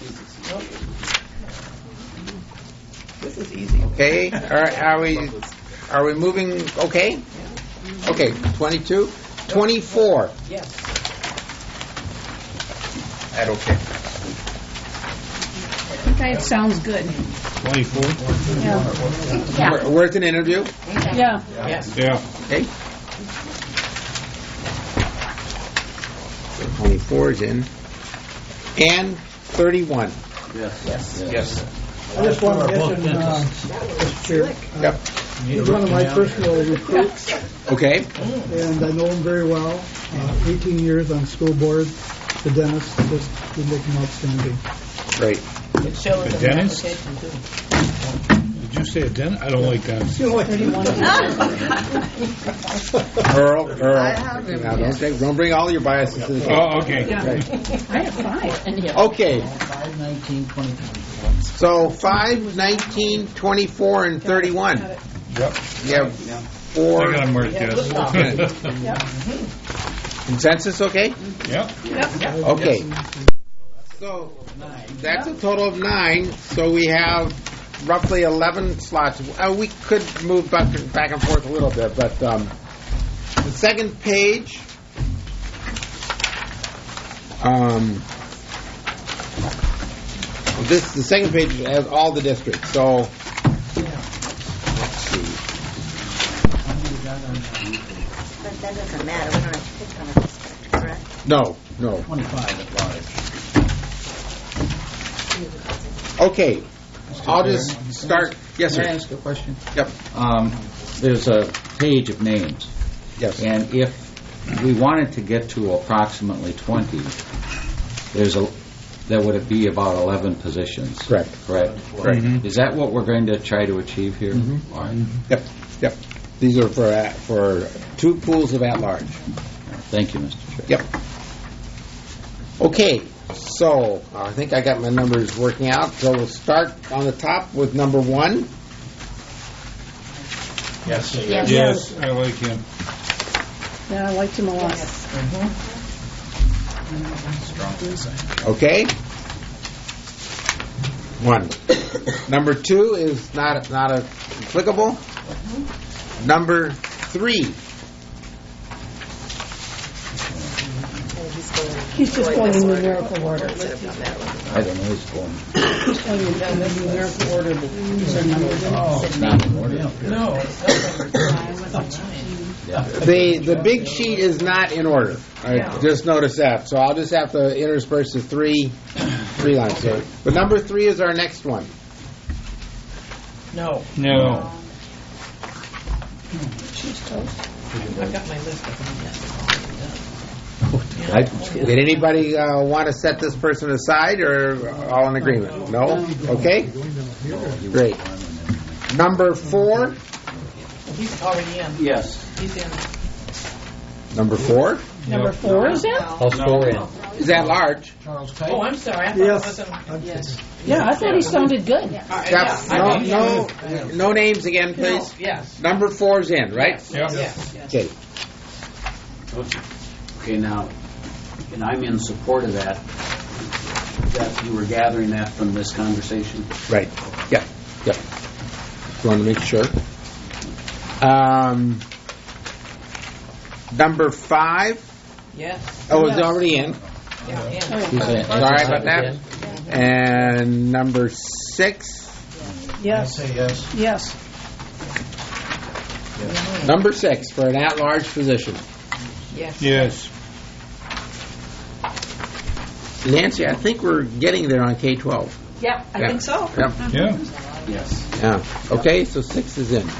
[SPEAKER 4] This is easy.
[SPEAKER 1] Okay. Are we moving okay? Okay, 22. 24.
[SPEAKER 4] Yes.
[SPEAKER 12] At okay.
[SPEAKER 9] Okay, it sounds good.
[SPEAKER 2] 24?
[SPEAKER 9] Yeah.
[SPEAKER 1] Worth an interview?
[SPEAKER 9] Yeah.
[SPEAKER 4] Yes.
[SPEAKER 2] Yeah.
[SPEAKER 1] Okay. So 24 is in. And 31.
[SPEAKER 12] Yes.
[SPEAKER 11] I just want to mention, Mr. Chair,
[SPEAKER 1] Yep.
[SPEAKER 11] he's one of my personal recruits,
[SPEAKER 1] Okay.
[SPEAKER 11] and I know him very well. 18 years on school board. The dentist, just would make him outstanding.
[SPEAKER 1] Great.
[SPEAKER 4] It shows
[SPEAKER 2] The
[SPEAKER 4] in the
[SPEAKER 2] dentist?
[SPEAKER 4] application, too.
[SPEAKER 2] Did you say a dentist? I don't like dentists.
[SPEAKER 11] You know what?
[SPEAKER 1] Earl. Now, don't bring all your biases to the table.
[SPEAKER 2] Oh, okay.
[SPEAKER 9] I have 5.
[SPEAKER 1] Okay.
[SPEAKER 6] 5, 19, 24.
[SPEAKER 1] So 5, 19, 24, and 31.
[SPEAKER 2] Yep.
[SPEAKER 1] You have 4.
[SPEAKER 2] I got them marked, yes.
[SPEAKER 1] Consensus, okay?
[SPEAKER 2] Yep.
[SPEAKER 1] Okay. So that's a total of 9. So we have roughly 11 slots. We could move back and forth a little bit, but the second page. The second page has all the districts. So let's see.
[SPEAKER 13] But that doesn't matter. We don't have to pick on a district, correct?
[SPEAKER 1] No.
[SPEAKER 6] 25 at large.
[SPEAKER 1] Okay. I'll just start. Yes,
[SPEAKER 5] Can
[SPEAKER 1] sir.
[SPEAKER 5] I ask a question?
[SPEAKER 1] Yep.
[SPEAKER 5] There's a page of names.
[SPEAKER 1] Yes.
[SPEAKER 5] And if we wanted to get to approximately 20, there would be about 11 positions.
[SPEAKER 1] Correct.
[SPEAKER 5] Correct?
[SPEAKER 1] Correct.
[SPEAKER 5] Is that what we're going to try to achieve here?
[SPEAKER 1] Mm-hmm.
[SPEAKER 5] All right.
[SPEAKER 1] Yep. These are for 2 pools of at-large.
[SPEAKER 5] Thank you, Mr. Chair.
[SPEAKER 1] Yep. Okay, so I think I got my numbers working out. So we'll start on the top with number 1.
[SPEAKER 12] Yes.
[SPEAKER 9] Yes.
[SPEAKER 2] Yes, I like him.
[SPEAKER 9] Yeah, I liked him a lot.
[SPEAKER 1] Okay. 1. Number 2 is not applicable. Number 3.
[SPEAKER 9] He's just going in numerical order.
[SPEAKER 5] I don't know who's going.
[SPEAKER 9] He's going in numerical order, but these are numbers.
[SPEAKER 5] It's not in order.
[SPEAKER 4] No, it's not.
[SPEAKER 1] The big sheet is not in order. I just noticed that. So I'll just have to intersperse the three lines. So, but number 3 is our next one.
[SPEAKER 4] No.
[SPEAKER 2] No.
[SPEAKER 9] She's toast.
[SPEAKER 4] I've got my list of them.
[SPEAKER 1] Did anybody want to set this person aside, or all in agreement? No? Okay. Great. Number 4.
[SPEAKER 4] He's already in.
[SPEAKER 10] Yes.
[SPEAKER 4] He's in.
[SPEAKER 1] Number 4.
[SPEAKER 9] Number 4 is in?
[SPEAKER 10] I'll score in.
[SPEAKER 1] Is that large?
[SPEAKER 4] Oh, I'm sorry. I thought it was a... Yes.
[SPEAKER 9] Yeah, I thought he sounded good.
[SPEAKER 1] No names again, please.
[SPEAKER 4] No, yes.
[SPEAKER 1] Number 4's in, right?
[SPEAKER 4] Yes.
[SPEAKER 1] Okay.
[SPEAKER 14] Okay, now, and I'm in support of that you were gathering that from this conversation.
[SPEAKER 1] Right. Yeah. Just want to make sure. Number 5.
[SPEAKER 4] Yes.
[SPEAKER 1] Oh, it's already in.
[SPEAKER 4] Yeah.
[SPEAKER 1] Sorry about that. And number 6.
[SPEAKER 9] Yes.
[SPEAKER 6] Say yes.
[SPEAKER 9] Yes.
[SPEAKER 1] Number 6 for an at-large position.
[SPEAKER 4] Yes.
[SPEAKER 2] Yes.
[SPEAKER 1] Nancy, I think we're getting there on K-12.
[SPEAKER 7] Yeah, I think so.
[SPEAKER 1] Yep.
[SPEAKER 2] Yeah.
[SPEAKER 14] Yes.
[SPEAKER 1] Yeah. Okay, so 6 is in.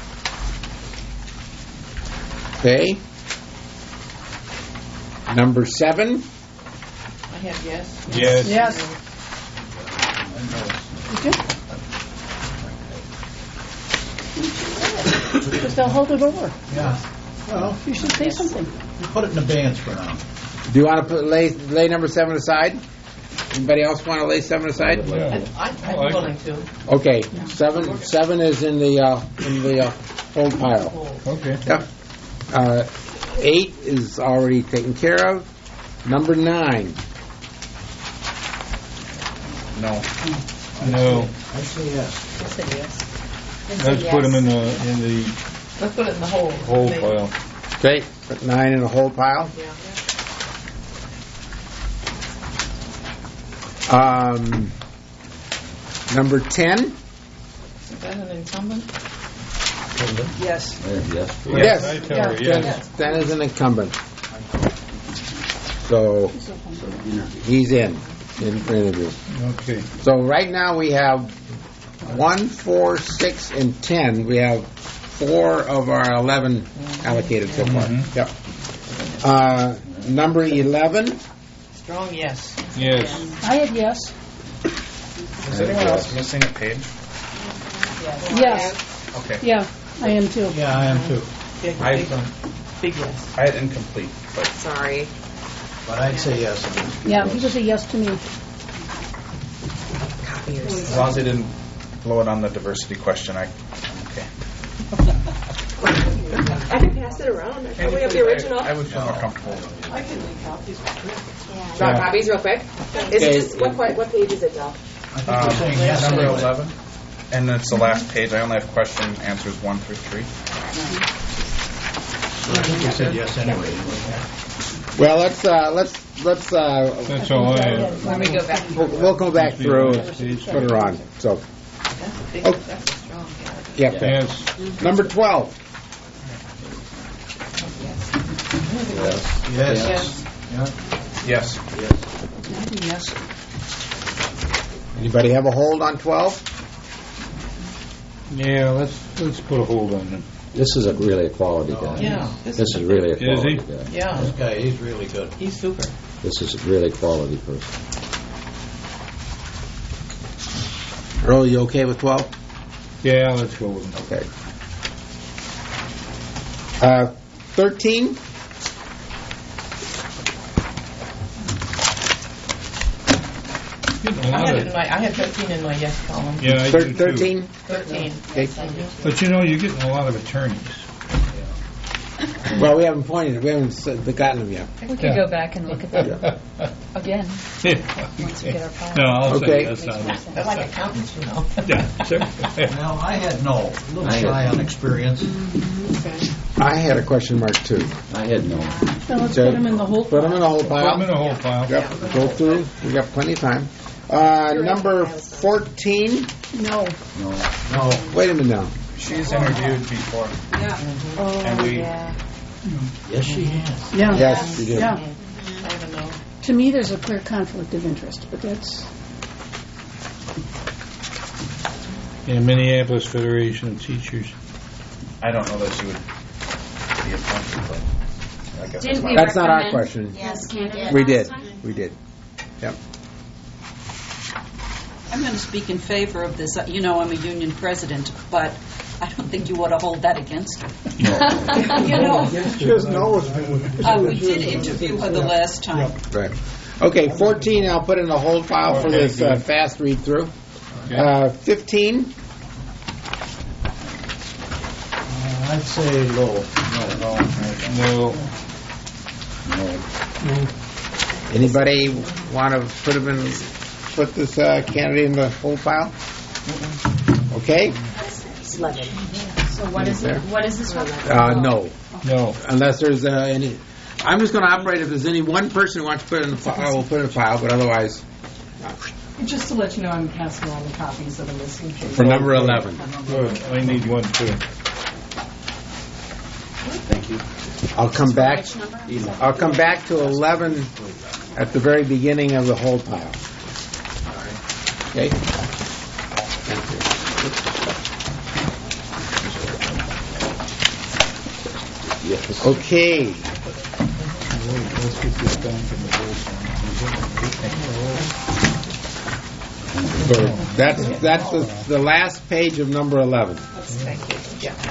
[SPEAKER 1] Okay. Number 7.
[SPEAKER 4] I have yes.
[SPEAKER 2] Yes.
[SPEAKER 9] Yes. Just they'll hold it over.
[SPEAKER 6] Yeah. Well,
[SPEAKER 9] You should say something.
[SPEAKER 6] you put it in abeyance for now.
[SPEAKER 1] Do you want to lay number 7 aside? Anybody else want to lay 7 aside?
[SPEAKER 2] Yeah.
[SPEAKER 4] I'm willing to.
[SPEAKER 1] Okay, 7 is in the hold pile.
[SPEAKER 2] Okay.
[SPEAKER 1] Yep. 8 is already taken care of. Number 9.
[SPEAKER 12] No.
[SPEAKER 2] No.
[SPEAKER 6] I say yes.
[SPEAKER 4] I say yes.
[SPEAKER 2] Let's put him in the
[SPEAKER 4] Let's put it in the hole.
[SPEAKER 2] whole pile.
[SPEAKER 1] Okay, put 9 in the hold pile.
[SPEAKER 4] Yeah.
[SPEAKER 1] Number 10.
[SPEAKER 4] Is that an incumbent?
[SPEAKER 7] Yes.
[SPEAKER 1] Yes.
[SPEAKER 2] I tell her yes.
[SPEAKER 1] 10 is an incumbent. So he's in for interview.
[SPEAKER 2] Okay.
[SPEAKER 1] So right now we have 1, 4, 6, and 10. We have 4 of our 11 allocated so far. Yep. Number 11.
[SPEAKER 4] Strong yes.
[SPEAKER 2] Yes.
[SPEAKER 9] I had yes.
[SPEAKER 12] Is anyone else missing a page?
[SPEAKER 9] Yes.
[SPEAKER 12] Okay.
[SPEAKER 9] Yeah, I am too.
[SPEAKER 6] Yeah, I am too.
[SPEAKER 4] Big one. Big yes.
[SPEAKER 12] I had incomplete, but
[SPEAKER 3] Sorry.
[SPEAKER 6] But I'd say yes.
[SPEAKER 9] Yeah, he was a yes to me.
[SPEAKER 12] as long as they didn't blow it on the diversity question, I'm okay.
[SPEAKER 3] I can pass it around. I probably have the original.
[SPEAKER 12] I would feel more comfortable.
[SPEAKER 4] I can leave copies real quick.
[SPEAKER 3] Draw copies real quick. Is it just what page is it, Del?
[SPEAKER 12] Number 11, and it's the last page. I only have question answers 1 through 3.
[SPEAKER 6] I think you said yes anyway.
[SPEAKER 1] Well, let's.
[SPEAKER 2] That's all I have.
[SPEAKER 3] Let me go back.
[SPEAKER 1] We'll go back through and put her on. So,
[SPEAKER 4] That's a big, that's a strong
[SPEAKER 1] yeah.
[SPEAKER 4] yes.
[SPEAKER 2] Yes.
[SPEAKER 1] Number 12.
[SPEAKER 6] Yes.
[SPEAKER 12] Yes.
[SPEAKER 9] Yes.
[SPEAKER 1] Anybody have a hold on 12?
[SPEAKER 2] Yeah, let's put a hold on him.
[SPEAKER 5] This is really a quality guy.
[SPEAKER 4] Yeah.
[SPEAKER 5] This is really a quality
[SPEAKER 2] Is he?
[SPEAKER 5] guy.
[SPEAKER 4] Yeah.
[SPEAKER 6] This guy, he's really good.
[SPEAKER 4] He's super.
[SPEAKER 5] This is a really quality person.
[SPEAKER 1] Earl, you okay with 12?
[SPEAKER 2] Yeah, let's go with him.
[SPEAKER 1] Okay. 13.
[SPEAKER 4] I had 13 in my yes column.
[SPEAKER 2] Yeah, I do too.
[SPEAKER 1] 13?
[SPEAKER 4] 13.
[SPEAKER 1] Okay.
[SPEAKER 2] But you know, you're getting a lot of attorneys.
[SPEAKER 1] Well, we haven't pointed it. We haven't gotten them yet.
[SPEAKER 7] We could go back and look at that again once we get our file.
[SPEAKER 2] No, I'll
[SPEAKER 1] Okay.
[SPEAKER 2] say yes on it.
[SPEAKER 4] They're like accountants, you know.
[SPEAKER 2] Yeah, sure.
[SPEAKER 6] Well, I had no. A little shy on experience.
[SPEAKER 1] I had a question mark too.
[SPEAKER 5] I had no.
[SPEAKER 9] So let's put them in the whole
[SPEAKER 1] Put them in the whole
[SPEAKER 2] Put
[SPEAKER 1] pile.
[SPEAKER 2] them in a whole file.
[SPEAKER 1] Yep. Go through. We got plenty of time. Number 14.
[SPEAKER 9] No.
[SPEAKER 6] No.
[SPEAKER 1] Wait a minute now.
[SPEAKER 12] She's interviewed before.
[SPEAKER 8] Yeah.
[SPEAKER 12] And we,
[SPEAKER 6] Yes, she has.
[SPEAKER 9] Yeah.
[SPEAKER 1] Yes, you did.
[SPEAKER 9] Yeah.
[SPEAKER 4] I don't know.
[SPEAKER 9] To me, there's a clear conflict of interest, but that's.
[SPEAKER 2] Yeah, Minneapolis Federation of Teachers.
[SPEAKER 12] I don't know that she would be appointed, but I guess
[SPEAKER 8] Didn't we
[SPEAKER 1] That's not our
[SPEAKER 8] recommend
[SPEAKER 1] question.
[SPEAKER 8] this candidate
[SPEAKER 1] We
[SPEAKER 8] last
[SPEAKER 1] did.
[SPEAKER 8] time?
[SPEAKER 1] We did. Yep.
[SPEAKER 7] I'm going to speak in favor of this. You know, I'm a union president, but I don't think you ought to hold that against her. You know,
[SPEAKER 11] She doesn't always do.
[SPEAKER 7] we did interview her the last time.
[SPEAKER 1] Right. Okay, 14 I'll put in the hold file for
[SPEAKER 2] Okay,
[SPEAKER 1] this
[SPEAKER 2] good.
[SPEAKER 1] fast read through.
[SPEAKER 2] Okay.
[SPEAKER 1] 15.
[SPEAKER 6] I'd say low.
[SPEAKER 2] No.
[SPEAKER 1] Anybody want to put this candidate in the hold file? Okay.
[SPEAKER 8] So what is it? What is this one?
[SPEAKER 1] No.
[SPEAKER 2] No.
[SPEAKER 1] Unless there's any. I'm just going to operate if there's any one person who wants to put it in the file, I will put it in the file, but otherwise.
[SPEAKER 15] Just to let you know, I'm passing on the copies of the missing pages.
[SPEAKER 1] For number 11.
[SPEAKER 2] Good. I need one too.
[SPEAKER 14] Thank you.
[SPEAKER 1] I'll come back. I'll come back to 11 at the very beginning of the hold pile. Okay. Thank you.
[SPEAKER 5] Yes.
[SPEAKER 1] Okay.
[SPEAKER 2] Let's get this down from the
[SPEAKER 1] So that's the last page of number 11.
[SPEAKER 4] Thank you. Yeah.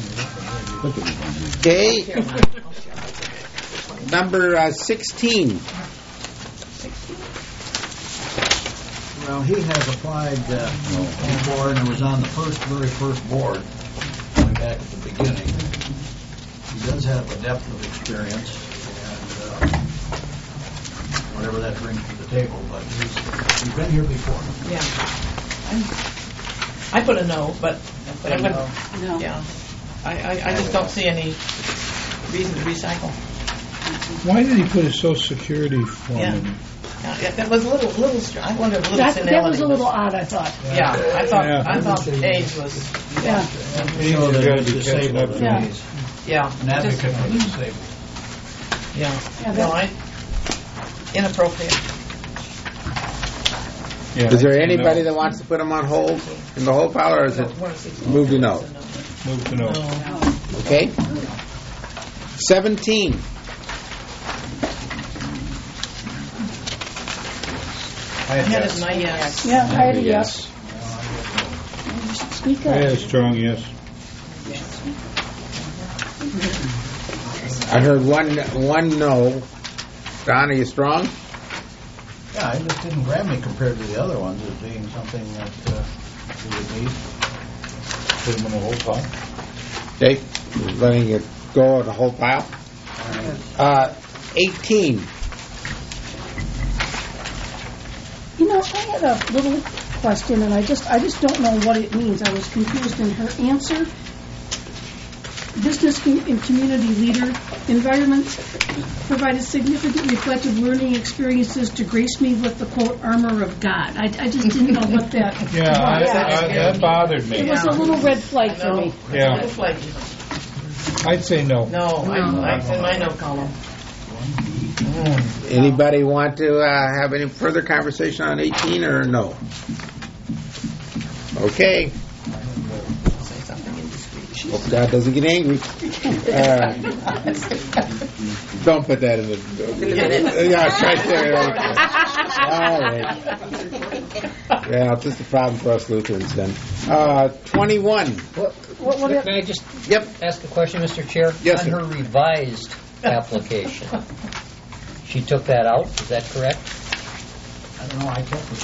[SPEAKER 1] Okay. Number 16.
[SPEAKER 6] Well, he has applied before, and it was on the very first board, going back at the beginning. He does have a depth of experience, and whatever that brings to the table, but he's been here before.
[SPEAKER 4] Yeah. I put a no, but I would.
[SPEAKER 7] No.
[SPEAKER 4] Yeah. I just don't see any reason to recycle.
[SPEAKER 2] Why did he put his Social Security form in?
[SPEAKER 4] Yeah, that was a little. I wonder if
[SPEAKER 9] That was a little odd, I thought.
[SPEAKER 4] Yeah, I thought age was.
[SPEAKER 9] Yeah.
[SPEAKER 2] He's got to be catching up to
[SPEAKER 9] Yeah.
[SPEAKER 2] me.
[SPEAKER 4] Yeah.
[SPEAKER 6] An advocate for the disabled.
[SPEAKER 4] Yeah. No, inappropriate.
[SPEAKER 2] Yeah,
[SPEAKER 1] Is there
[SPEAKER 2] I
[SPEAKER 1] anybody
[SPEAKER 2] know.
[SPEAKER 1] that wants to put them on hold in the hold pile, or is it move to no?
[SPEAKER 2] Move to no.
[SPEAKER 1] Okay. 17.
[SPEAKER 4] I had it in my yes.
[SPEAKER 9] Yeah, I had a yes. Speak
[SPEAKER 2] I
[SPEAKER 9] up.
[SPEAKER 2] had a strong yes.
[SPEAKER 1] I heard one no. Don, are you strong?
[SPEAKER 6] Yeah, it just didn't grab me compared to the other ones as being something that we would need.
[SPEAKER 2] Put him in the whole pile.
[SPEAKER 1] Okay. Letting it go in the whole pile. 18.
[SPEAKER 9] You know, I had a little question, and I just don't know what it means. I was confused in her answer. Business and community leader environment provided significant reflective learning experiences to grace me with the quote armor of God. I just didn't know what that was.
[SPEAKER 2] That bothered me.
[SPEAKER 9] It was a little red flag for me.
[SPEAKER 2] Yeah.
[SPEAKER 4] A little flaky.
[SPEAKER 2] I'd say no.
[SPEAKER 4] No, it's in my no column.
[SPEAKER 1] Anybody want to have any further conversation on 18 or no? Okay. Hope God doesn't get angry. Don't put that in the. Yeah, it's right there. All right. Yeah, it's just a problem for us Lutherans then. 21.
[SPEAKER 14] May I just ask a question, Mr. Chair?
[SPEAKER 1] Yes,
[SPEAKER 14] On
[SPEAKER 1] sir.
[SPEAKER 14] her revised application, she took that out, is that correct?
[SPEAKER 6] I don't know, I kept it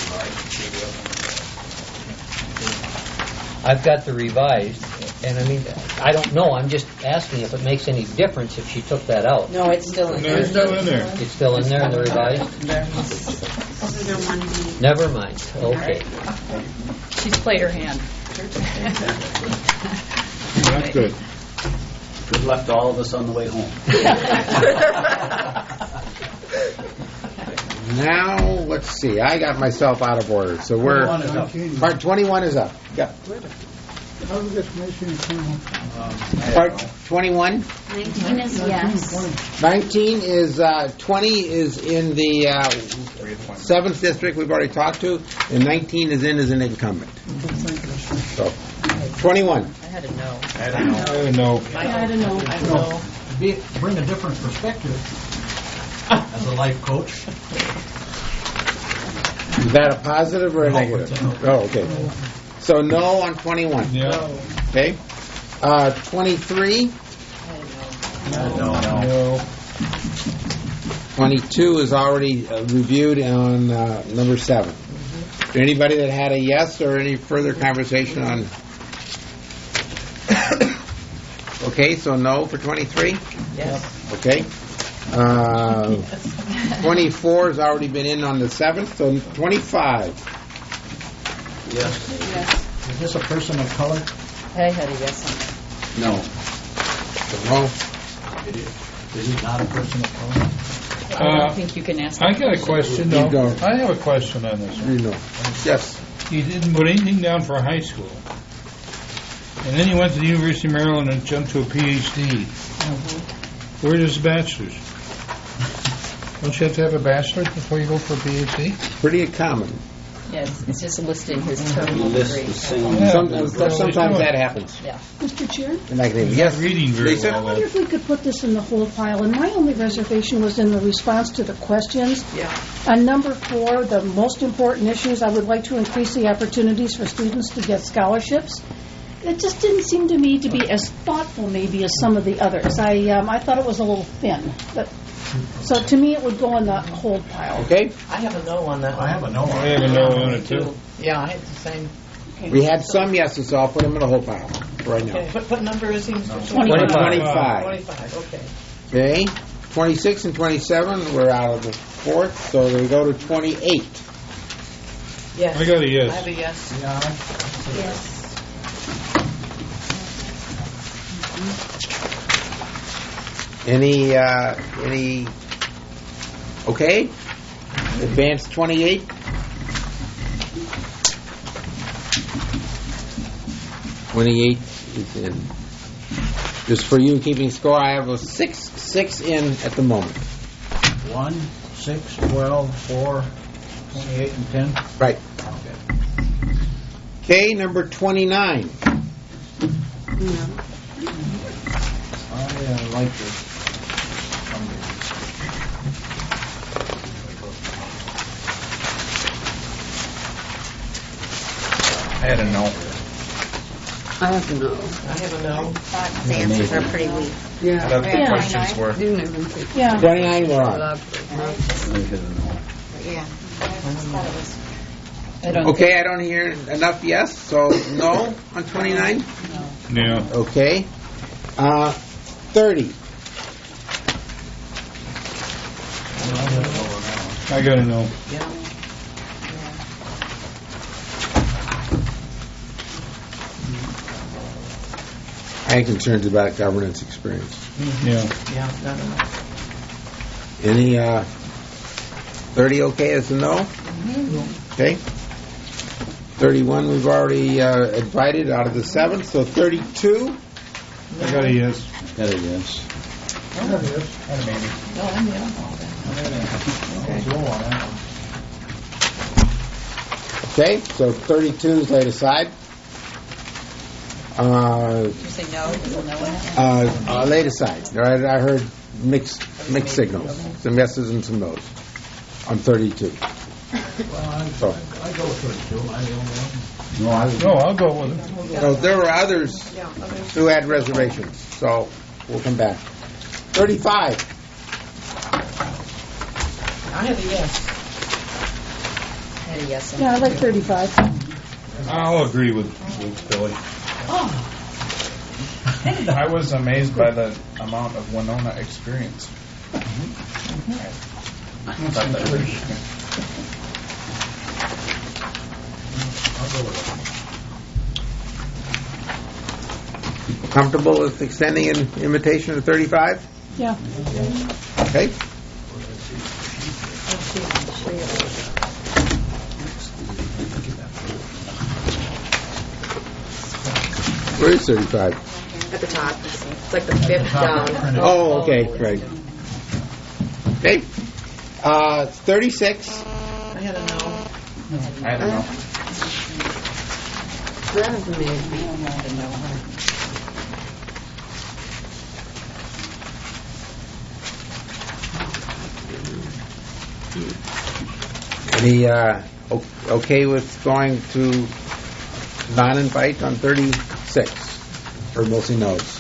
[SPEAKER 6] right.
[SPEAKER 10] I've got the revised, and I mean, I don't know, I'm just asking if it makes any difference if she took that out.
[SPEAKER 7] No, it's still in
[SPEAKER 2] No,
[SPEAKER 7] there.
[SPEAKER 2] it's still in there.
[SPEAKER 10] It's still in there in the revised?
[SPEAKER 8] Other than one meeting.
[SPEAKER 10] Never mind, okay.
[SPEAKER 7] She's played her hand.
[SPEAKER 2] That's good.
[SPEAKER 14] Good luck to all of us on the way home.
[SPEAKER 1] Now, let's see. I got myself out of order. So we're
[SPEAKER 6] 21 is up.
[SPEAKER 1] part 21 is up. Yep.
[SPEAKER 11] How did this mission come?
[SPEAKER 1] Part 21.
[SPEAKER 8] 19 is yes.
[SPEAKER 1] 19 is 20 is in the 7th district we've already talked to, and 19 is in as an incumbent. So 21.
[SPEAKER 7] I had a no.
[SPEAKER 2] I don't know.
[SPEAKER 8] I don't know.
[SPEAKER 4] I don't know.
[SPEAKER 6] Bring a different perspective as a life coach.
[SPEAKER 1] Is that a positive or a negative? Oh, okay. So no on 21.
[SPEAKER 2] Yeah.
[SPEAKER 1] Okay. 23.
[SPEAKER 2] No.
[SPEAKER 1] 22 is already reviewed on number 7. Is there anybody that had a yes or any further conversation on? Okay, so no for 23?
[SPEAKER 4] Yes.
[SPEAKER 1] Okay. 24 has already been in on the 7th, so 25.
[SPEAKER 14] Yes.
[SPEAKER 6] Is this a person of color?
[SPEAKER 7] I had a yes on that.
[SPEAKER 14] No.
[SPEAKER 1] No.
[SPEAKER 6] Is he not a person of color?
[SPEAKER 7] I don't think you can ask.
[SPEAKER 2] I got a question,
[SPEAKER 1] You
[SPEAKER 2] though.
[SPEAKER 1] don't.
[SPEAKER 2] I have a question on this one.
[SPEAKER 1] You know. Yes.
[SPEAKER 2] He didn't put anything down for high school. And then he went to the University of Maryland and jumped to a PhD. Where's his bachelor's? Don't you have to have a bachelor's before you go for a PhD?
[SPEAKER 1] Pretty common.
[SPEAKER 7] Yes, it's just listing his terminal
[SPEAKER 14] You list
[SPEAKER 7] degree.
[SPEAKER 14] the same.
[SPEAKER 2] Yeah.
[SPEAKER 1] Sometimes that happens.
[SPEAKER 7] Yeah.
[SPEAKER 9] Mr. Chair?
[SPEAKER 1] In academia.
[SPEAKER 2] He's
[SPEAKER 1] Yes.
[SPEAKER 2] not reading very
[SPEAKER 1] Lisa?
[SPEAKER 9] I
[SPEAKER 2] well.
[SPEAKER 9] wonder if we could put this in the whole pile, and my only reservation was in the response to the questions.
[SPEAKER 4] Yeah.
[SPEAKER 9] On number 4, the most important issues, I would like to increase the opportunities for students to get scholarships. It just didn't seem to me to be as thoughtful maybe as some of the others. I thought it was a little thin. But, so to me it would go in the hold pile.
[SPEAKER 1] Okay.
[SPEAKER 4] I have a no on that one.
[SPEAKER 6] I have a no on
[SPEAKER 2] I have a no on it, too.
[SPEAKER 4] Yeah, I had the same.
[SPEAKER 1] We had some yeses, so I'll put them in the whole pile right now.
[SPEAKER 4] Okay. What number is he?
[SPEAKER 1] 25.
[SPEAKER 4] 25, okay.
[SPEAKER 1] Okay. 26 and 27, we're out of the 4th, so we go to 28.
[SPEAKER 4] Yes.
[SPEAKER 2] I got a yes.
[SPEAKER 4] I have a yes.
[SPEAKER 8] Yes.
[SPEAKER 1] Any, okay? Advanced 28? Is in. Just for you keeping score, I have a 6 in at the moment.
[SPEAKER 6] 1, 6, 12, 4, 28, and 10.
[SPEAKER 1] Right. Okay, number 29.
[SPEAKER 6] I like this.
[SPEAKER 12] I had a no.
[SPEAKER 15] I have to know.
[SPEAKER 4] I have a no.
[SPEAKER 13] The answers are pretty weak.
[SPEAKER 15] Yeah.
[SPEAKER 12] I thought the questions were.
[SPEAKER 15] Didn't even think.
[SPEAKER 9] Yeah.
[SPEAKER 1] 29 we're on.
[SPEAKER 13] Yeah.
[SPEAKER 1] Okay, I don't hear enough yes, so no on 29?
[SPEAKER 2] No.
[SPEAKER 1] Okay. 30.
[SPEAKER 2] I got a no.
[SPEAKER 4] Yeah.
[SPEAKER 1] I have concerns about governance experience.
[SPEAKER 2] Yeah.
[SPEAKER 4] Yeah, no, no.
[SPEAKER 1] Any 30 okay as a no? Okay. 31 we've already invited out of the 7th, so 32.
[SPEAKER 2] I got a yes.
[SPEAKER 5] Got a yes.
[SPEAKER 4] No, I'm yeah.
[SPEAKER 1] Okay, so 32 is laid aside.
[SPEAKER 7] Did you say no? Is a no in it?
[SPEAKER 1] Laid aside. I heard mixed signals. Some yeses and some no's on 32.
[SPEAKER 6] Well, I go with 32. I don't know.
[SPEAKER 2] No, I'll go with it.
[SPEAKER 1] So there were others who had reservations, so we'll come back. 35.
[SPEAKER 4] I have a yes.
[SPEAKER 3] had a yes.
[SPEAKER 9] Yeah, I like 35.
[SPEAKER 2] I'll agree with Billy.
[SPEAKER 12] I was amazed by the amount of Winona experience. I thought that was
[SPEAKER 1] Comfortable with extending an invitation to 35?
[SPEAKER 9] Yeah.
[SPEAKER 1] Okay. Where is 35?
[SPEAKER 3] At the top. It's like the fifth down.
[SPEAKER 1] Oh, okay, right. Okay. 36.
[SPEAKER 4] I had a no.
[SPEAKER 12] I don't know.
[SPEAKER 4] That is amazing.
[SPEAKER 1] Any okay with going to non-invite on 36? Or mostly no's?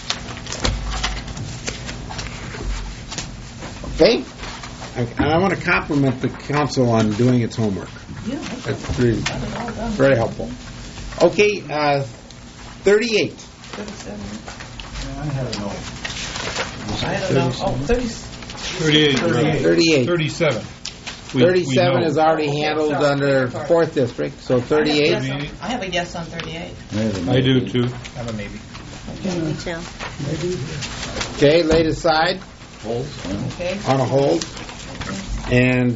[SPEAKER 1] Okay. And I want to compliment the council on doing its homework.
[SPEAKER 4] Yeah.
[SPEAKER 1] That's really very helpful. Okay, 38.
[SPEAKER 4] 37.
[SPEAKER 6] I had a no.
[SPEAKER 4] I had a no. Oh,
[SPEAKER 2] 38. 37.
[SPEAKER 1] 37 is already handled under 4th District, so 38.
[SPEAKER 4] I have a yes on 38.
[SPEAKER 2] I do too.
[SPEAKER 12] I have a maybe.
[SPEAKER 13] Me too.
[SPEAKER 1] Okay, laid aside.
[SPEAKER 5] Hold.
[SPEAKER 4] Okay.
[SPEAKER 1] On a hold. And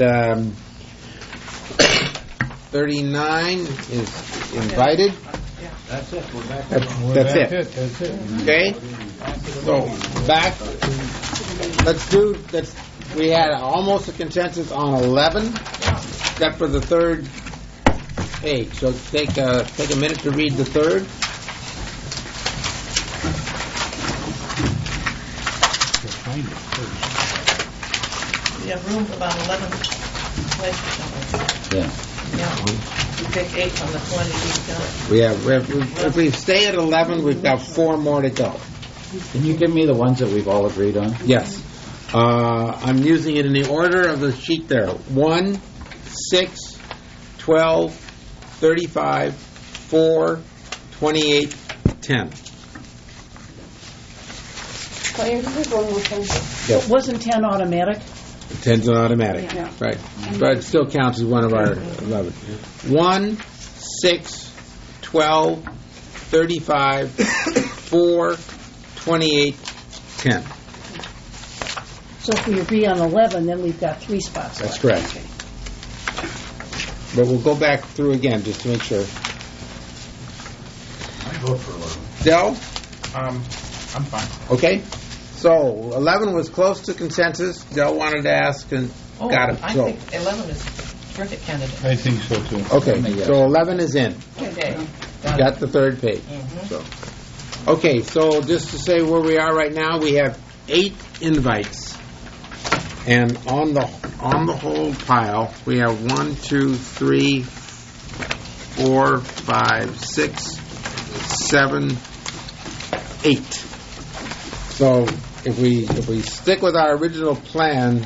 [SPEAKER 1] 39 is invited.
[SPEAKER 6] That's it. We're back.
[SPEAKER 1] That's it.
[SPEAKER 2] That's it.
[SPEAKER 1] Okay? So, back. We had almost a consensus on 11, except for the third page. So take a minute to read the third.
[SPEAKER 4] We have room for about 11 places.
[SPEAKER 5] Yeah.
[SPEAKER 4] Yeah. We pick 8 from the 20 we've done.
[SPEAKER 1] If we stay at 11, we've got 4 more to go.
[SPEAKER 5] Can you give me the ones that we've all agreed on?
[SPEAKER 1] Yes. I'm using it in the order of the sheet there. 1, 6, 12, 35, 4, 28, 10.
[SPEAKER 9] Yes. Wasn't 10 automatic?
[SPEAKER 1] 10's an automatic.
[SPEAKER 9] Yeah.
[SPEAKER 1] Right. But it still counts as one of our 11. 1, 6, 12, 35, 4, 28, 10.
[SPEAKER 9] So if we agree on 11, then we've got 3 spots
[SPEAKER 1] That's
[SPEAKER 9] left.
[SPEAKER 1] correct. But we'll go back through again just to make sure.
[SPEAKER 6] I vote for 11.
[SPEAKER 1] Del?
[SPEAKER 12] I'm fine.
[SPEAKER 1] Okay. So 11 was close to consensus. Del wanted to ask and got it.
[SPEAKER 4] I
[SPEAKER 1] So
[SPEAKER 4] think 11 is a terrific candidate.
[SPEAKER 2] I think so too.
[SPEAKER 1] okay. So 11 is in.
[SPEAKER 4] Okay.
[SPEAKER 1] Got the third page. So okay. So just to say where we are right now, we have 8 invites, and on the whole pile we have 1, 2, 3, 4, 5, 6, 7, 8. So if we stick with our original plan,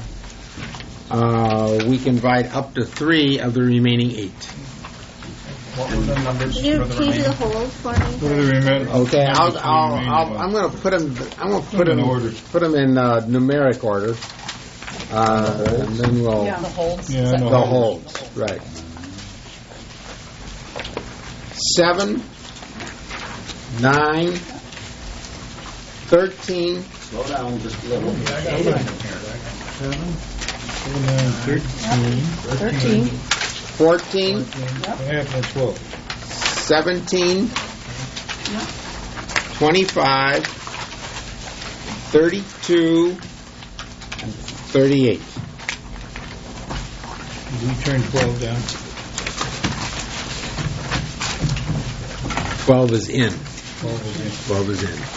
[SPEAKER 1] we can invite up to 3 of the remaining 8.
[SPEAKER 12] What were the numbers
[SPEAKER 13] Can you
[SPEAKER 12] for the
[SPEAKER 13] do the
[SPEAKER 12] remaining?
[SPEAKER 13] whole for me?
[SPEAKER 2] What are the remaining?
[SPEAKER 1] Okay, I'm going to put them in numeric order, and then we'll
[SPEAKER 4] The holds.
[SPEAKER 2] Yeah,
[SPEAKER 1] the
[SPEAKER 2] no.
[SPEAKER 1] holds. Right. 7, 9, 13,
[SPEAKER 14] Slow down just a little.
[SPEAKER 9] 13.
[SPEAKER 1] 14,
[SPEAKER 2] Half and 12.
[SPEAKER 1] 17, 25, 32, and 38.
[SPEAKER 2] We turn 12 down.
[SPEAKER 1] 12 is in.
[SPEAKER 2] 12 is in.
[SPEAKER 1] 12 is in.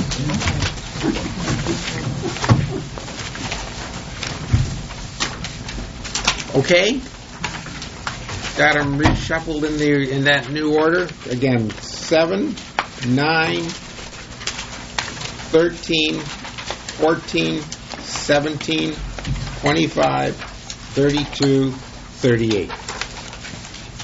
[SPEAKER 1] Okay. Got them reshuffled in that new order. Again, 7, 9, 13, 14, 17, 25, 32, 38.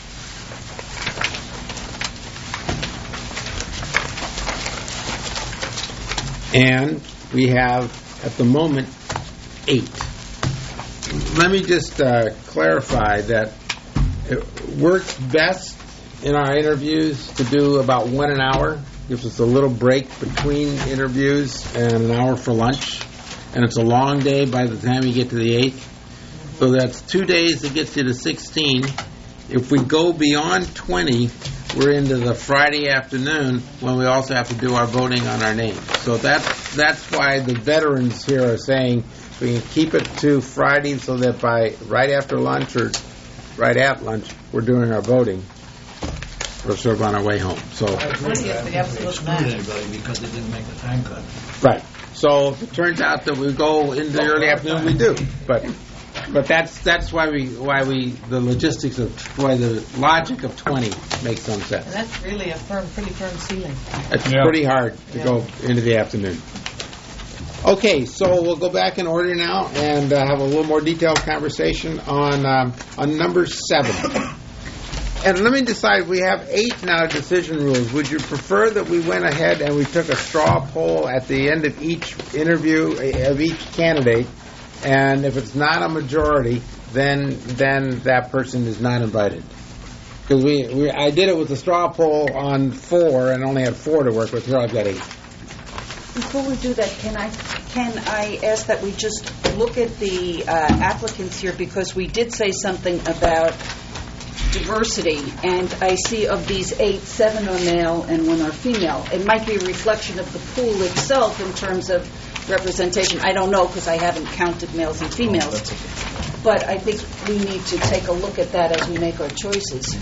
[SPEAKER 1] And we have, at the moment, 8. Let me just clarify that it works best in our interviews to do about 1 an hour. Gives us a little break between interviews and an hour for lunch. And it's a long day by the time you get to the 8th. So that's 2 days that gets you to 16. If we go beyond 20, we're into the Friday afternoon when we also have to do our voting on our names. So that's why the veterans here are saying we can keep it to Friday so that by right after lunch or right at lunch, we're doing our voting. We're sort of on our way home. So,
[SPEAKER 6] Exclude anybody because they didn't make the time cut.
[SPEAKER 1] right. So if it turns out that we go into the early afternoon, we do. But that's why the logistics of why the logic of 20 makes some sense.
[SPEAKER 4] And that's really a pretty firm ceiling.
[SPEAKER 1] It's pretty hard to go into the afternoon. Okay, so we'll go back in order now and have a little more detailed conversation on number 7. And let me decide, we have 8 now decision rules. Would you prefer that we went ahead and we took a straw poll at the end of each interview of each candidate, and if it's not a majority, then that person is not invited? Because I did it with the straw poll on 4 and only had 4 to work with. Here I've got 8.
[SPEAKER 7] Before we do that, can I ask that we just look at the applicants here, because we did say something about diversity, and I see of these 8, 7 are male and 1 are female. It might be a reflection of the pool itself in terms of representation. I don't know because I haven't counted males and females. But I think we need to take a look at that as we make our choices.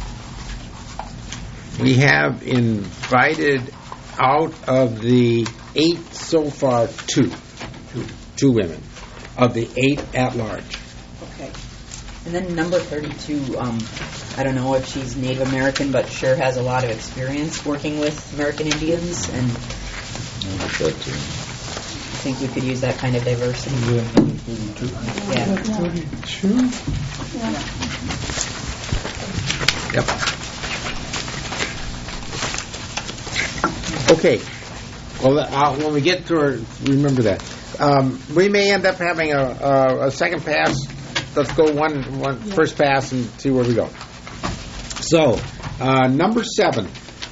[SPEAKER 1] We have invited out of the 8 so far 2 women of the 8 at large.
[SPEAKER 16] Okay. And then number 32, I don't know if she's Native American, but sure has a lot of experience working with American Indians, and I think we could use that kind of diversity. Yeah.
[SPEAKER 11] 32?
[SPEAKER 1] Yep. Okay. Well, when we get to her, remember that. We may end up having a second pass. Let's go one first pass and see where we go. So, number 7.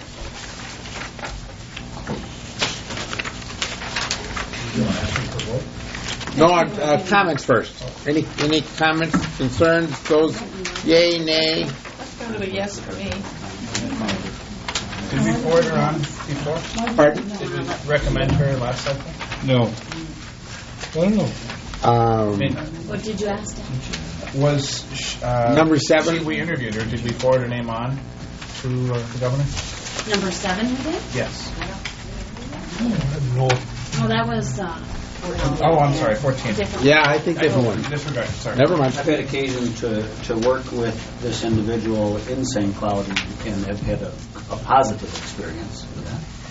[SPEAKER 1] No, comments first. Any comments, concerns? Those yay, nay?
[SPEAKER 4] Let's go to a yes for me.
[SPEAKER 12] Did we forward her on before?
[SPEAKER 1] Pardon?
[SPEAKER 12] Did we recommend her last cycle?
[SPEAKER 2] No. I don't know.
[SPEAKER 8] What did you ask him?
[SPEAKER 12] Was
[SPEAKER 1] number 7?
[SPEAKER 12] We interviewed her. Did we forward her name on to the governor?
[SPEAKER 8] Number 7 we did?
[SPEAKER 12] Yes.
[SPEAKER 11] No.
[SPEAKER 8] Oh, that was...
[SPEAKER 12] Oh, I'm sorry, 14.
[SPEAKER 1] Yeah, I think different one.
[SPEAKER 12] Disregard, sorry.
[SPEAKER 1] Never mind.
[SPEAKER 14] I've had occasion to work with this individual in St. Cloud and have had a positive experience with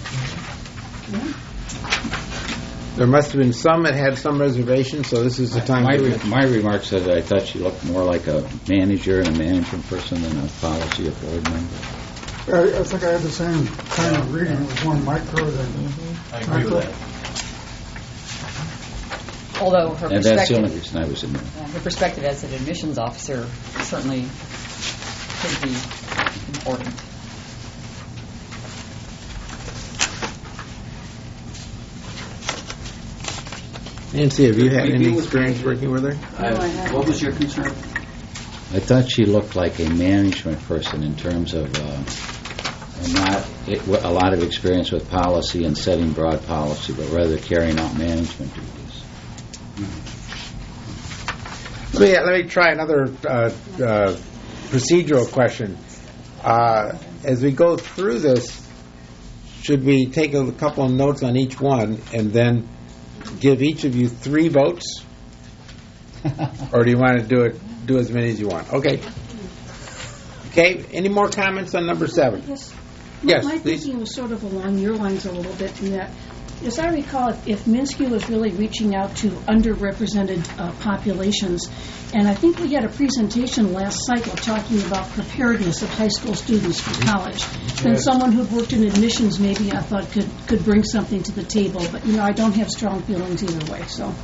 [SPEAKER 14] that.
[SPEAKER 1] There must have been some that had some reservations, so this is the time.
[SPEAKER 5] My remark said that I thought she looked more like a manager and a management person than a policy or board member.
[SPEAKER 11] I think I had the same kind of reading. It was more micro than
[SPEAKER 12] I agree with that.
[SPEAKER 15] Although her
[SPEAKER 5] And that's the only
[SPEAKER 15] perspective,
[SPEAKER 5] reason I was in there.
[SPEAKER 15] her perspective as an admissions officer certainly could be important.
[SPEAKER 1] Nancy, have you had any experience working with her?
[SPEAKER 14] What was your concern?
[SPEAKER 5] I thought she looked like a management person in terms of not a lot of experience with policy and setting broad policy, but rather carrying out management duties.
[SPEAKER 1] Let me try another procedural question. As we go through this, should we take a couple of notes on each one and then give each of you 3 votes? Or do you want to do as many as you want? Okay. Okay, any more comments on number 7?
[SPEAKER 9] Yes.
[SPEAKER 1] Yes,
[SPEAKER 9] My
[SPEAKER 1] please.
[SPEAKER 9] thinking was sort of along your lines a little bit in that as I recall, if MnSCU is really reaching out to underrepresented populations, and I think we had a presentation last cycle talking about preparedness of high school students for college, then someone who'd worked in admissions maybe I thought could bring something to the table, but I don't have strong feelings either way, so.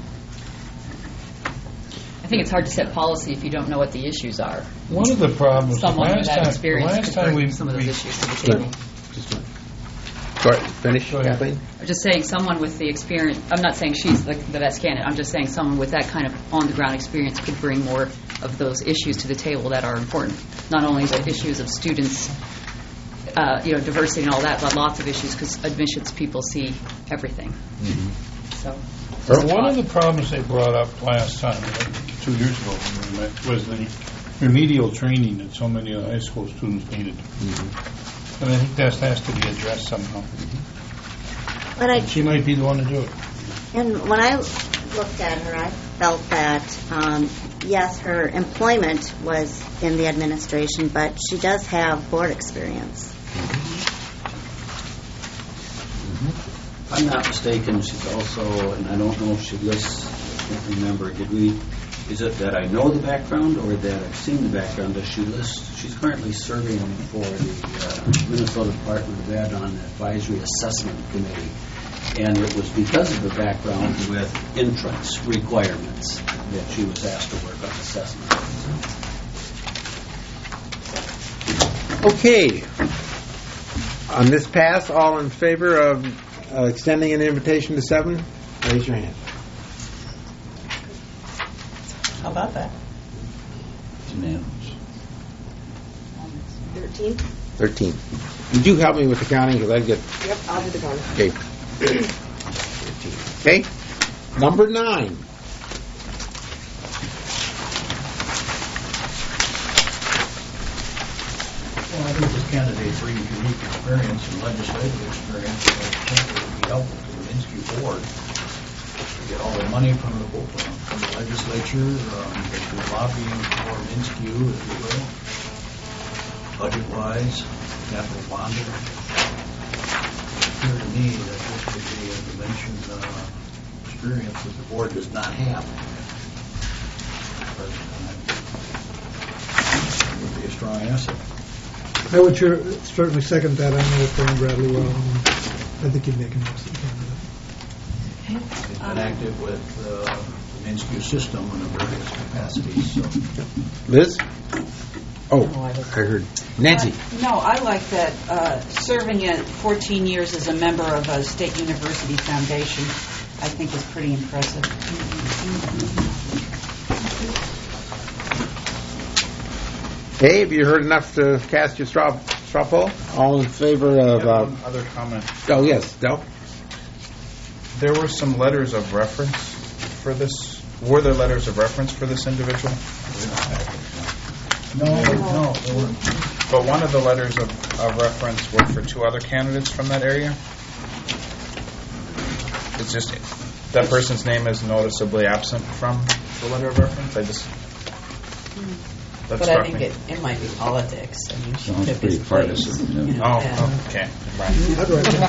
[SPEAKER 15] I think it's hard to set policy if you don't know what the issues are.
[SPEAKER 2] One of the problems,
[SPEAKER 15] Someone with that experience
[SPEAKER 2] last
[SPEAKER 15] could
[SPEAKER 2] time
[SPEAKER 15] bring
[SPEAKER 2] we
[SPEAKER 15] some of those issues to the table.
[SPEAKER 1] Go ahead, finish, Kathleen.
[SPEAKER 15] I'm just saying someone with the experience, I'm not saying she's the best candidate, I'm just saying someone with that kind of on-the-ground experience could bring more of those issues to the table that are important. Not only the issues of students, diversity and all that, but lots of issues because admissions people see everything.
[SPEAKER 2] Mm-hmm.
[SPEAKER 15] So.
[SPEAKER 2] One of the problems they brought up last time, 2 years ago when we met, was the remedial training that so many of the high school students needed. And I think that has to be addressed somehow. And she might be the one to do it.
[SPEAKER 13] And when I looked at her, I felt that, yes, her employment was in the administration, but she does have board experience.
[SPEAKER 14] If I'm not mistaken, she's also, and I don't know if she lists, I can't remember, is it that I know the background or that I've seen the background? Does she list? She's currently serving for the Minnesota Department of Ed on the Advisory Assessment Committee. And it was because of her background with entrance requirements that she was asked to work on assessment.
[SPEAKER 1] Okay. On this pass, all in favor of extending an invitation to 7? Raise your hand.
[SPEAKER 4] How about that?
[SPEAKER 5] Unanimous.
[SPEAKER 3] 13?
[SPEAKER 1] 13. Would you help me with the counting? Because I get...
[SPEAKER 3] Yep, I'll do the counting.
[SPEAKER 1] Okay. 13. Okay. Number 9.
[SPEAKER 6] Well, I think this candidate brings unique experience and legislative experience that I think would be helpful to the MnSCU board. They get all their money from the legislature, they do lobbying for MnSCU, if you will, budget-wise, capital bonding. It appeared to me that this would be a dimension experience that the board does not have. But it would be a strong asset.
[SPEAKER 11] I would certainly second that. I know Fran Bradley well. I think he'd make an excellent candidate.
[SPEAKER 6] He's been active with the MnSCU system in various capacities. So.
[SPEAKER 1] Liz? Oh, I heard. Nancy?
[SPEAKER 7] No, I like that serving 14 years as a member of a state university foundation, I think is pretty impressive.
[SPEAKER 1] Hey, have you heard enough to cast your straw poll? All in favor of...
[SPEAKER 12] one other comment.
[SPEAKER 1] Oh, yes. Del?
[SPEAKER 12] There were some letters of reference for this. Were there letters of reference for this individual?
[SPEAKER 6] No, there weren't.
[SPEAKER 12] But one of the letters of reference were for 2 other candidates from that area. It's just that person's name is noticeably absent from the letter of reference. That
[SPEAKER 16] but
[SPEAKER 12] struck
[SPEAKER 16] I think
[SPEAKER 12] me.
[SPEAKER 16] it might be politics. I mean, she
[SPEAKER 5] Sounds
[SPEAKER 16] took
[SPEAKER 5] pretty
[SPEAKER 16] his place.
[SPEAKER 5] partisan.
[SPEAKER 16] You know,
[SPEAKER 12] Oh,
[SPEAKER 16] and-
[SPEAKER 12] okay.
[SPEAKER 11] I'd write that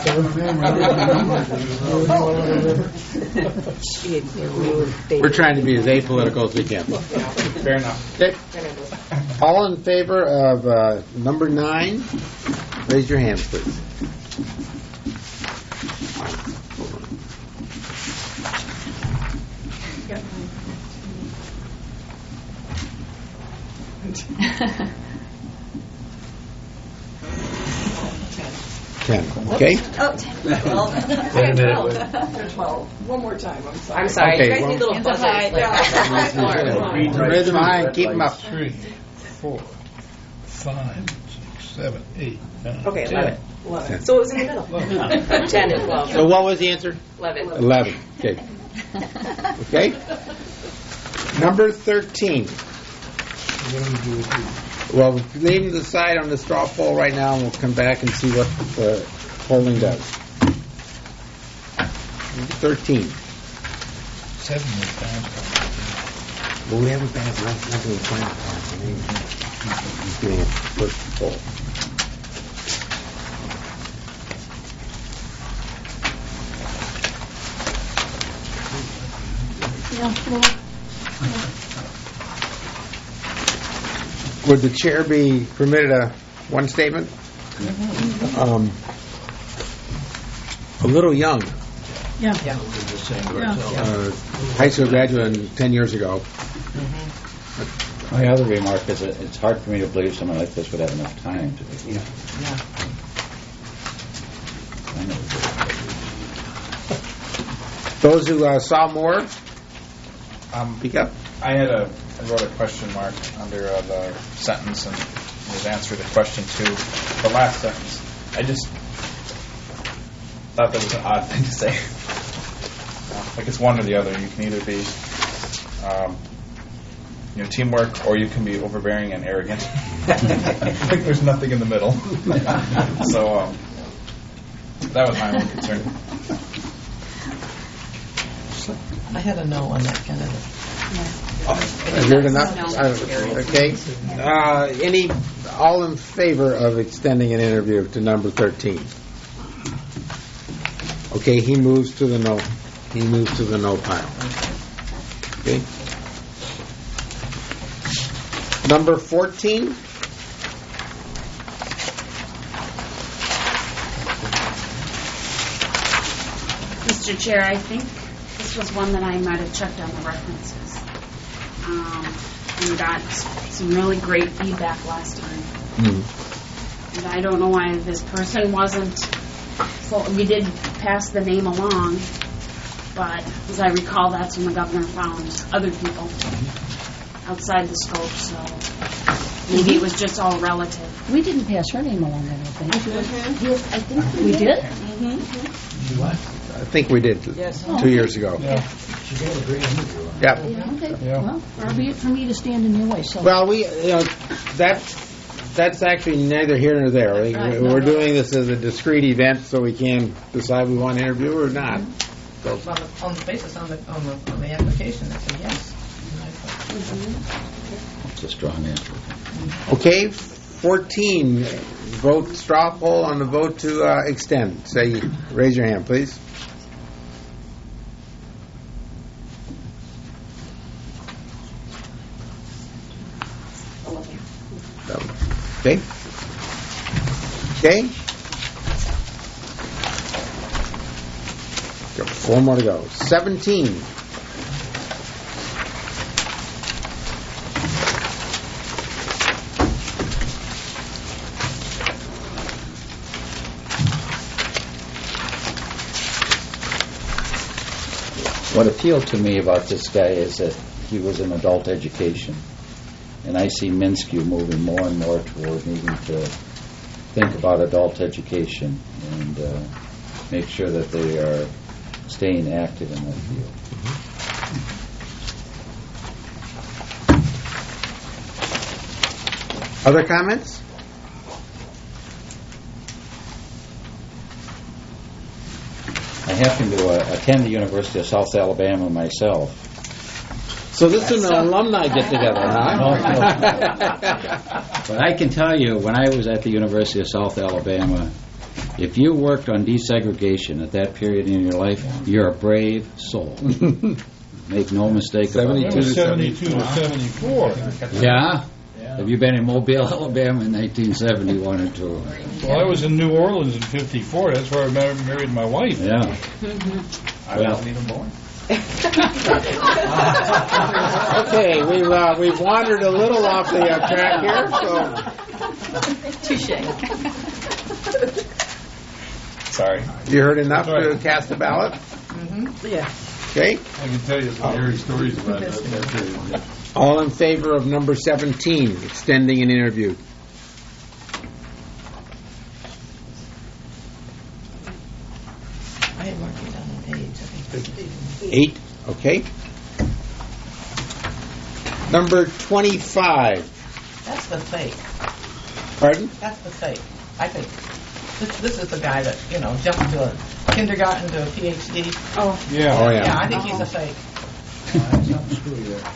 [SPEAKER 11] down.
[SPEAKER 1] We're trying to be as apolitical as we can.
[SPEAKER 12] Fair enough.
[SPEAKER 1] Okay. All in favor of number 9? Raise your hands, please. Ten. Okay.
[SPEAKER 3] Oh, 10. 12.
[SPEAKER 6] Wait a minute.
[SPEAKER 3] 12. One more time. I'm sorry.
[SPEAKER 1] Okay,
[SPEAKER 3] You guys
[SPEAKER 1] well-
[SPEAKER 3] need little buzzers.
[SPEAKER 1] Raise them high and keep them up.
[SPEAKER 2] 3, 4, 5, 6, 7, 8, 9,
[SPEAKER 3] Okay,
[SPEAKER 2] 10.
[SPEAKER 3] 11. So it was in the middle. 10 and 12.
[SPEAKER 1] So what was the answer?
[SPEAKER 3] 11.
[SPEAKER 1] 11. Okay. Okay. Number 13.
[SPEAKER 2] What do we do with these?
[SPEAKER 1] Well, leave them aside on the straw poll right now, and we'll come back and see what the polling does. 13.
[SPEAKER 2] 7 was bad.
[SPEAKER 1] Well, we haven't passed nothing in final class. He's doing a first poll. Would the chair be permitted one statement? A little young.
[SPEAKER 9] Yeah.
[SPEAKER 1] High school graduate 10 years ago.
[SPEAKER 5] My other remark is that it's hard for me to believe someone like this would have enough time to do it.
[SPEAKER 1] Those who saw more, speak up.
[SPEAKER 12] I wrote a question mark under the sentence and was answered the question too. The last sentence. I just thought that was an odd thing to say. Like it's one or the other. You can either be teamwork, or you can be overbearing and arrogant. Like there's nothing in the middle. So that was my only concern.
[SPEAKER 4] I had a no on that candidate.
[SPEAKER 1] I've heard enough. Okay. All in favor of extending an interview to number 13? Okay, he moves to the no. He moves to the no pile. Okay. Number 14.
[SPEAKER 8] Mr. Chair, I think this was one that I might have checked on the references. We got some really great feedback last time. And I don't know why this person wasn't. We did pass the name along, but as I recall, that's when the governor found other people outside the scope, so maybe it was just all relative.
[SPEAKER 9] We didn't pass her name along, I don't think.
[SPEAKER 8] Yes, I think
[SPEAKER 9] We did?
[SPEAKER 1] I think we did 2 years ago.
[SPEAKER 9] Yeah.
[SPEAKER 6] She gave a great interview.
[SPEAKER 1] Yeah.
[SPEAKER 9] Okay. Well, far be it for me to stand in your way. So.
[SPEAKER 1] Well, that's actually neither here nor there. We're doing this as a discrete event, so we can decide we want to interview or not. So.
[SPEAKER 4] On the basis on the application, that's a yes.
[SPEAKER 5] It's a strong answer.
[SPEAKER 1] Okay, 14. Vote straw poll on the vote to extend. Raise your hand, please. Okay. Okay. Got 4 more to go. 17.
[SPEAKER 5] What appealed to me about this guy is that he was in adult education. And I see Minsky moving more and more toward needing to think about adult education and make sure that they are staying active in that field.
[SPEAKER 1] Other comments?
[SPEAKER 5] I happen to attend the University of South Alabama myself.
[SPEAKER 1] So this is an alumni get-together, huh?
[SPEAKER 5] But I can tell you, when I was at the University of South Alabama, if you worked on desegregation at that period in your life, you're a brave soul. Make no mistake about it.
[SPEAKER 2] 72 to 74.
[SPEAKER 5] Yeah? Have you been in Mobile, Alabama in 1971 or 2?
[SPEAKER 2] Well, I was in New Orleans in 54. That's where I married my wife.
[SPEAKER 5] Yeah.
[SPEAKER 12] I wasn't even born.
[SPEAKER 1] Okay, we've wandered a little off the track here, so.
[SPEAKER 15] Touche.
[SPEAKER 12] Sorry.
[SPEAKER 1] You heard enough to cast a ballot?
[SPEAKER 4] Yeah.
[SPEAKER 1] Okay.
[SPEAKER 2] I can tell you some scary stories about that.
[SPEAKER 1] All in favor of number 17, extending an interview?
[SPEAKER 4] I had marked it down on page.
[SPEAKER 1] 8, okay. Number 25.
[SPEAKER 4] That's the fake.
[SPEAKER 1] Pardon?
[SPEAKER 4] That's the fake. I think this is the guy that jumped to a kindergarten to a PhD.
[SPEAKER 2] Oh yeah.
[SPEAKER 1] Oh yeah.
[SPEAKER 4] Yeah, I think he's a fake.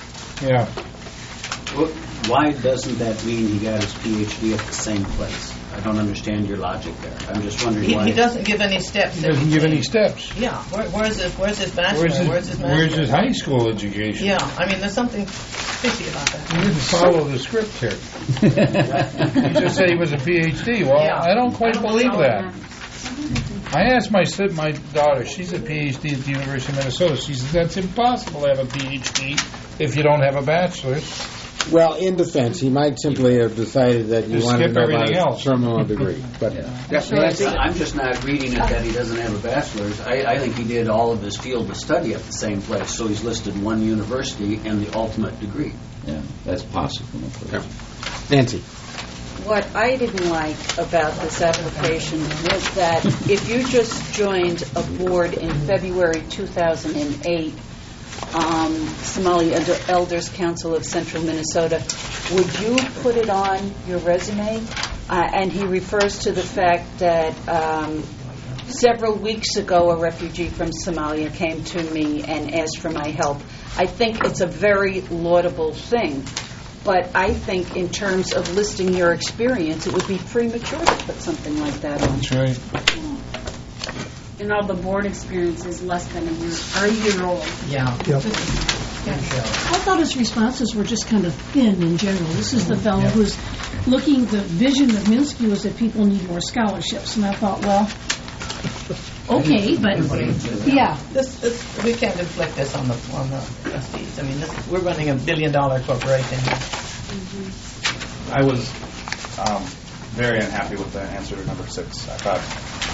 [SPEAKER 2] Yeah.
[SPEAKER 14] Well, why doesn't that mean he got his PhD at the same place? I I don't understand your logic there. I'm just wondering why.
[SPEAKER 4] He doesn't give any steps.
[SPEAKER 2] He doesn't give any steps.
[SPEAKER 4] Yeah. Where's his bachelor? Where's his master?
[SPEAKER 2] Where's his high school education?
[SPEAKER 4] Yeah. I mean, there's something fishy about that.
[SPEAKER 2] He didn't follow the script here. He just said he was a PhD. Well,
[SPEAKER 4] Yeah.
[SPEAKER 2] I don't quite believe that. I asked my daughter, she's a PhD at the University of Minnesota. She says that's impossible to have a PhD if you don't have a bachelor's.
[SPEAKER 1] Well, in defense, he might simply have decided that you
[SPEAKER 2] Just
[SPEAKER 1] wanted
[SPEAKER 2] skip
[SPEAKER 1] to know about
[SPEAKER 2] everything
[SPEAKER 1] his
[SPEAKER 2] else.
[SPEAKER 1] terminal degree. But Nancy?
[SPEAKER 14] I'm just not reading it that he doesn't have a bachelor's. I think he did all of his field of study at the same place, so he's listed one university and the ultimate degree.
[SPEAKER 5] Yeah, that's possible.
[SPEAKER 1] Nancy.
[SPEAKER 7] What I didn't like about this application was that if you just joined a board in February 2008, Somali Elders Council of Central Minnesota, would you put it on your resume? And he refers to the fact that several weeks ago a refugee from Somalia came to me and asked for my help. I think it's a very laudable thing. But I think in terms of listing your experience, it would be premature to put something like that on.
[SPEAKER 2] That's right.
[SPEAKER 8] And all the board experience is less than a year old.
[SPEAKER 4] Yeah.
[SPEAKER 11] Yep.
[SPEAKER 9] I thought his responses were just kind of thin in general. This is the fellow who's looking, the vision of Minsky was that people need more scholarships. And I thought, well, okay, but yeah.
[SPEAKER 4] We can't inflict this on the trustees. I mean, we're running $1 billion corporation.
[SPEAKER 12] I was very unhappy with the answer to number 6. I thought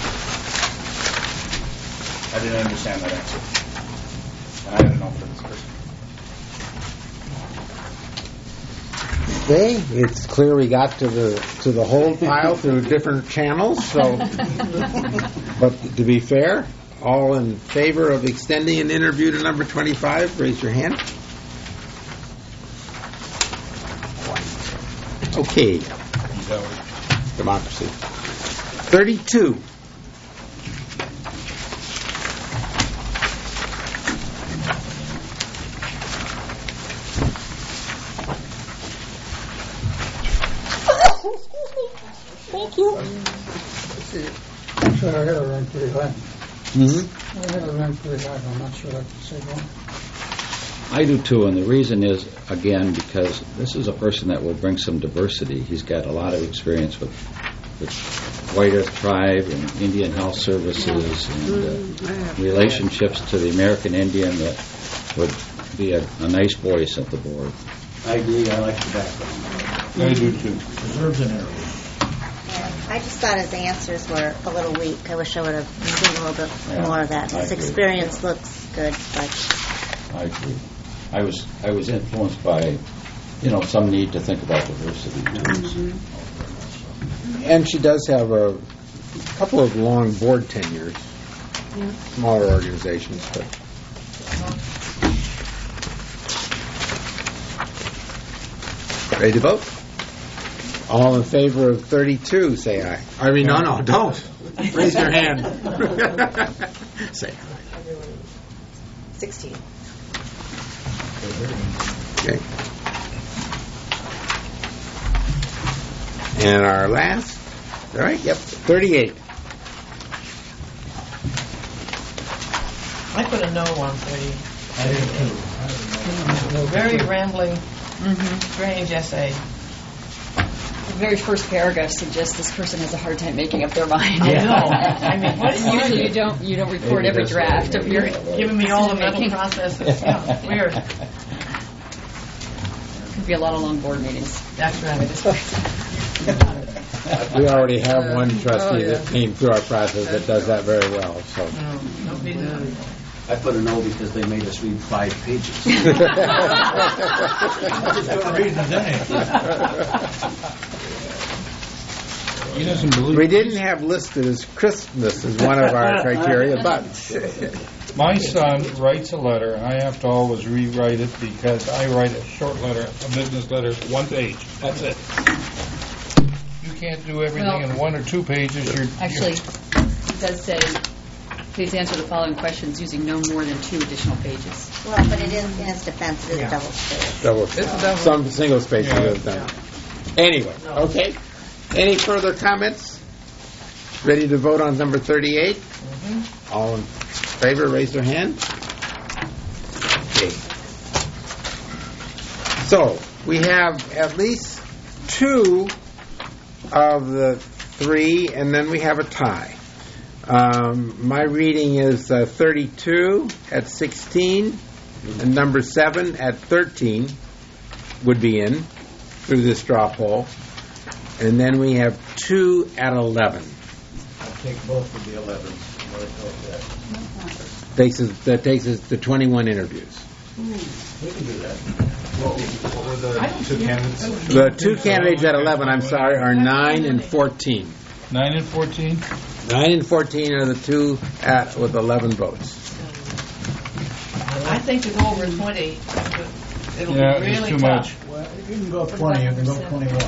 [SPEAKER 12] I didn't understand that answer, and I didn't know for this person.
[SPEAKER 1] Okay, it's clear we got to the hold pile through different channels. So, but to be fair, all in favor of extending an interview to number 25, raise your hand. Okay. Democracy. 32.
[SPEAKER 9] Thank you.
[SPEAKER 11] Actually, I had it ranked pretty high.
[SPEAKER 1] Mm-hmm.
[SPEAKER 11] I had it ranked pretty high. I'm not sure I can say more.
[SPEAKER 5] I do too, and the reason is, again, because this is a person that will bring some diversity. He's got a lot of experience with White Earth Tribe and Indian Health Services and relationships to the American Indian that would be a nice voice at the board.
[SPEAKER 14] I agree. I like the background.
[SPEAKER 2] I do too.
[SPEAKER 6] Deserves an area.
[SPEAKER 13] I just thought his answers were a little weak. I wish I would have seen a little bit more of that. His experience looks good, but
[SPEAKER 5] I agree. I was influenced by, some need to think about diversity.
[SPEAKER 1] And she does have a couple of long board tenures, smaller organizations, but. Ready to vote? All in favor of 32, say aye. I mean, no, don't. Raise your hand. Say aye.
[SPEAKER 3] 16.
[SPEAKER 1] Okay. And our last, all right, 38.
[SPEAKER 4] I put a no on 30.
[SPEAKER 6] I did too.
[SPEAKER 4] Very rambling, strange essay.
[SPEAKER 15] The very first paragraph suggests this person has a hard time making up their mind.
[SPEAKER 4] I know. I mean, what is
[SPEAKER 15] Usually you don't record every draft of your
[SPEAKER 4] giving me all the mental processes. Yeah, weird.
[SPEAKER 15] Could be a lot of long board meetings.
[SPEAKER 4] That's right.
[SPEAKER 1] We already have one trustee that came through our process that does that very well. So.
[SPEAKER 14] I put a no because they made us read 5 pages.
[SPEAKER 6] I'm just going to read today.
[SPEAKER 2] He doesn't believe.
[SPEAKER 1] We didn't have listed as crispness as one of our criteria, but
[SPEAKER 2] My son writes a letter, and I have to always rewrite it because I write a short letter, a business letter, 1 page. That's it. You can't do everything in 1 or 2 pages.
[SPEAKER 15] Actually, it does say, please answer the following questions using no more than 2 additional pages.
[SPEAKER 13] well, but it is in his defense. It is double space.
[SPEAKER 1] some single spaces have done. Anyway, okay. Any further comments? Ready to vote on number 38? All in favor, raise their hand. Okay. So, we have at least 2 of the 3, and then we have a tie. My reading is 32 at 16, and number 7 at 13 would be in through this straw poll. And then we have 2 at 11.
[SPEAKER 6] I'll take both of the 11s.
[SPEAKER 1] That takes us to 21 interviews.
[SPEAKER 6] We can do that. What were the 2 candidates?
[SPEAKER 1] The 2 candidates at 11, I'm sorry, are 9 and 14.
[SPEAKER 2] 9 and 14?
[SPEAKER 1] 9 and 14 are the 2 with 11 votes.
[SPEAKER 4] I think to go over 20, it'll be really
[SPEAKER 2] too
[SPEAKER 4] tough.
[SPEAKER 2] much.
[SPEAKER 6] Well, you can go 20, you can go 21.